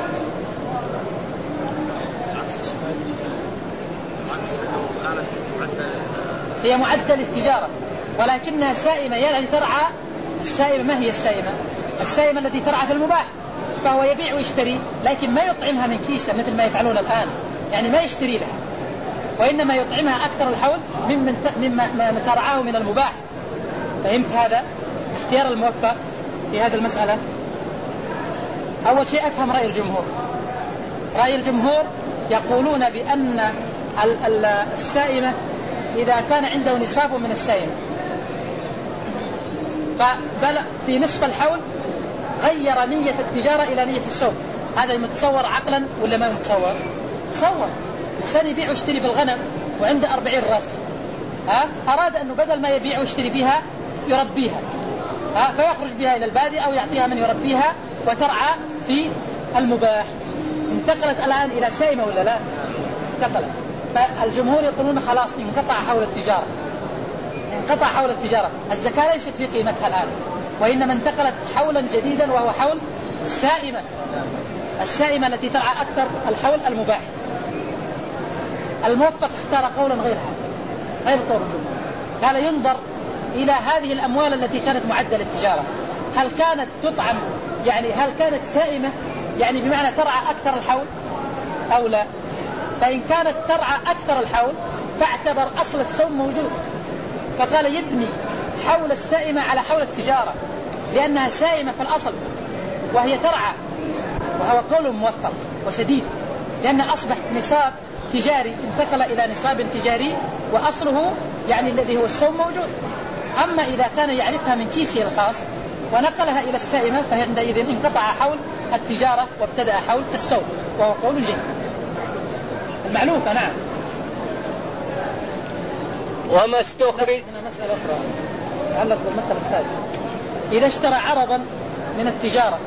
هي معدة للتجارة ولكنها سائمة، يعني ترعى. السائمة ما هي السائمة؟ السائمة التي ترعى في المباح، فهو يبيع ويشتري لكن ما يطعمها من كيسة مثل ما يفعلون الآن، يعني ما يشتري لها وإنما يطعمها أكثر الحول مما ترعاه من المباح. فهمت هذا؟ اختيار الموفق في هذه المسألة. أول شيء أفهم رأي الجمهور. رأي الجمهور يقولون بأن السائمة إذا كان عنده نصاب من السائمة فبلغ في نصف الحول غير نية التجارة إلى نية السوق. هذا متصور عقلا ولا ما متصور؟ تصور إنسان يبيع ويشتري في الغنم وعنده 40 رأس، أراد أنه بدل ما يبيع ويشتري فيها يربيها، فيخرج بها إلى البادية أو يعطيها من يربيها وترعى في المباح. انتقلت الآن إلى سائمة ولا لا؟ انتقلت. فالجمهور يقولون خلاص انقطع حول التجارة، انقطع حول التجارة، الزكاة ليست في قيمتها الآن وإنما انتقلت حولا جديدا وهو حول السائمة، السائمة التي ترعى أكثر الحول المباح. الموفق اختار قولا غير هذا، غير قول الجمهور. قال ينظر إلى هذه الأموال التي كانت معدة للتجارة، هل كانت تطعم، يعني هل كانت سائمة يعني بمعنى ترعى أكثر الحول أو لا؟ فإن كانت ترعى أكثر الحول فاعتبر أصل السوم موجود، فقال يبني حول السائمة على حول التجارة لأنها سائمة في الأصل وهي ترعى، وهو قول موفق وسديد لأن أصبح نصاب تجاري انتقل إلى نصاب تجاري وأصله يعني الذي هو السوم موجود. أما إذا كان يعرفها من كيسه الخاص ونقلها إلى السائمة فعندئذ انقطع حول التجارة وابتدأ حول السوم وهو قول جيد المعلوفة. نعم. وما استخرج هنا مسألة أخرى تعلق بالمسألة السابقة. إذا اشترى عرضا من التجارة،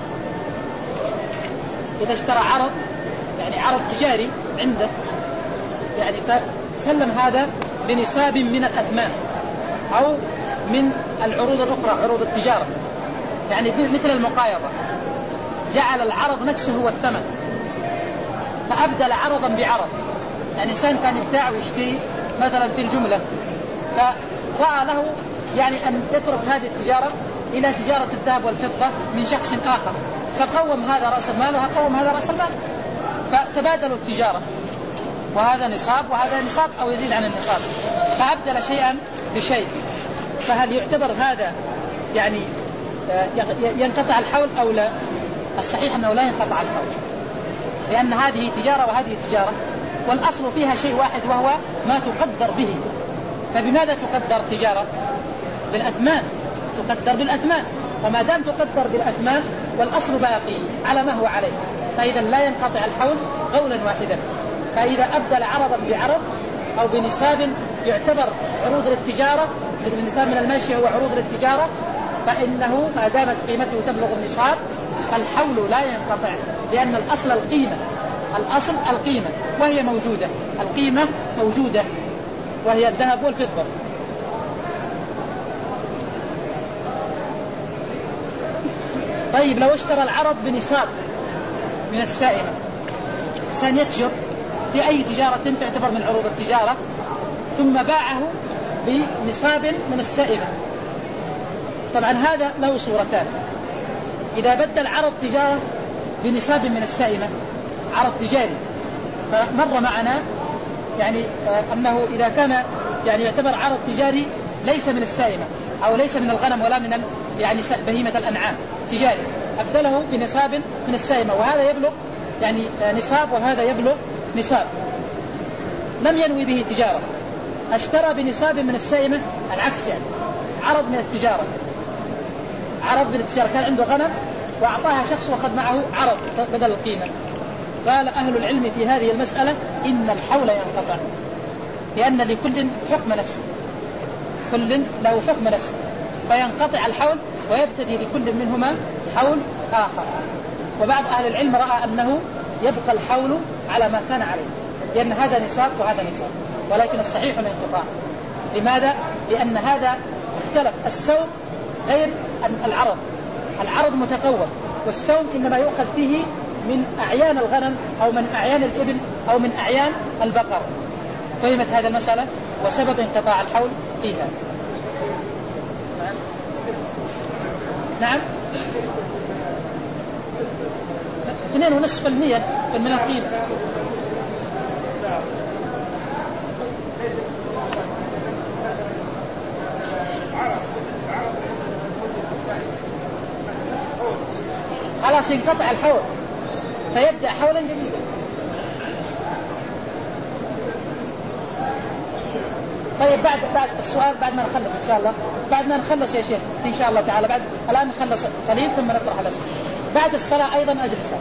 إذا اشترى عرض يعني عرض تجاري عنده يعني فسلم هذا بنصاب من الأثمان أو من العروض الأخرى عروض التجارة، يعني مثل المقايضة، جعل العرض نفسه هو الثمن، فأبدل عرضا بعرض. يعني إنسان كان يبتاع ويشتري مثلا في الجملة، فرأى له يعني أن يترك هذه التجارة إلى تجارة الذهب والفضة من شخص آخر، فقوم هذا رأس المال وقوم هذا رأس المال، فتبادلوا التجارة، وهذا نصاب وهذا نصاب أو يزيد عن النصاب، فأبدل شيئا بشيء. فهل يعتبر هذا يعني ينقطع الحول أو لا؟ الصحيح أنه لا ينقطع الحول، لأن هذه تجارة وهذه تجارة، والأصل فيها شيء واحد وهو ما تقدر به. فبماذا تقدر تجارة؟ بالأثمان، تقدر بالأثمان، وما دام تقدر بالأثمان والأصل باقي على ما هو عليه، فإذا لا ينقطع الحول قولا واحدا. فإذا أبدل عرضا بعرض أو بنصاب يعتبر عروض للتجارة، مثل النصاب من الماشية هو عروض للتجارة، فإنه ما دامت قيمته تبلغ النصاب الحول لا ينقطع، لأن الأصل القيمة، الأصل القيمة وهي موجودة، القيمة موجودة وهي الذهب والفضة. طيب لو اشترى العرض بنصاب من السائمة، إنسان يتجر في أي تجارة تعتبر من عروض التجارة ثم باعه بنصاب من السائمة، طبعا هذا له صورتان. إذا بدل عرض تجارة بنصاب من السائمة، عرض تجاري، فمر معنا يعني أنه إذا كان يعني يعتبر عرض تجاري ليس من السائمة أو ليس من الغنم ولا من يعني بهيمة الأنعام، تجاري، أبدله بنصاب من السائمة، وهذا يبلغ يعني نصاب وهذا يبلغ نصاب، لم ينوي به تجارة، اشترى بنصاب من السائمة، العكس يعني عرض من التجارة، عرض من التجارة، كان عنده غنم وأعطاها شخص وأخذ معه عرض بدل القيمة. قال أهل العلم في هذه المسألة إن الحول ينقطع، لأن لكل حكم نفسه، كل له حكم نفسه، فينقطع الحول ويبتدي لكل منهما حول آخر. وبعض أهل العلم رأى أنه يبقى الحول على ما كان عليه، لأن هذا نصاب وهذا نصاب، ولكن الصحيح الانقطاع. لماذا؟ لأن هذا اختلف، السوم غير العرض، العرض متقوم، والسوم إنما يؤخذ فيه من أعيان الغنم أو من أعيان الإبل أو من أعيان البقر. فهمت هذا المسألة وسبب انقطاع الحول فيها. نعم 2.5% من القيمة. خلاص ينقطع الحول فيبدأ حولا جديدا. طيب بعد السؤال بعد ما نخلص إن شاء الله، بعد ما نخلص يا شيخ إن شاء الله تعالى، بعد الآن نخلص قليل ثم نطرح الأسئلة، بعد الصلاة أيضا أجلس.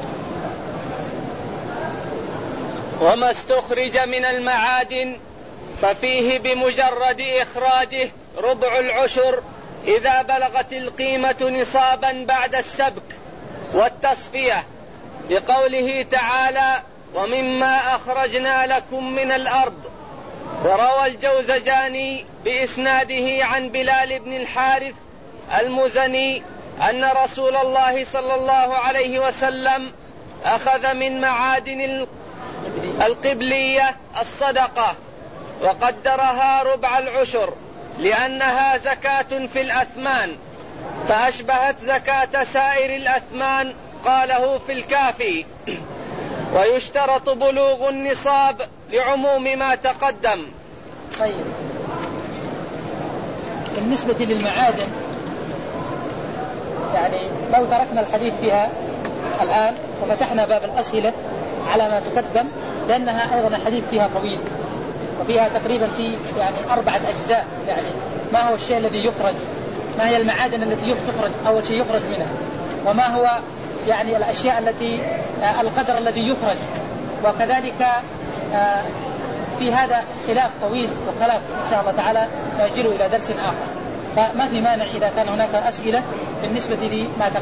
وما استخرج من المعادن ففيه بمجرد إخراجه ربع العشر إذا بلغت القيمة نصابا بعد السبك والتصفية، بقوله تعالى ومما أخرجنا لكم من الأرض. وروى الجوزجاني بإسناده عن بلال بن الحارث المزني أن رسول الله صلى الله عليه وسلم أخذ من معادن القبلية الصدقة وقدرها ربع العشر لأنها زكاة في الأثمان، فأشبهت زكاة سائر الأثمان، قاله في الكافي. ويشترط بلوغ النصاب لعموم ما تقدم. طيب بالنسبة للمعادن يعني لو تركنا الحديث فيها الآن وفتحنا باب الأسئلة على ما تقدم، لأنها أيضا الحديث فيها طويل وفيها تقريبا في يعني 4 أجزاء، يعني ما هو الشيء الذي يخرج، ما هي المعادن التي تخرج أول شيء يخرج منها، وما هو يعني الأشياء التي القدر الذي يخرج، وكذلك في هذا خلاف طويل وكلام إن شاء الله تعالى نأجله إلى درس آخر. فما في مانع إذا كان هناك أسئلة بالنسبة لما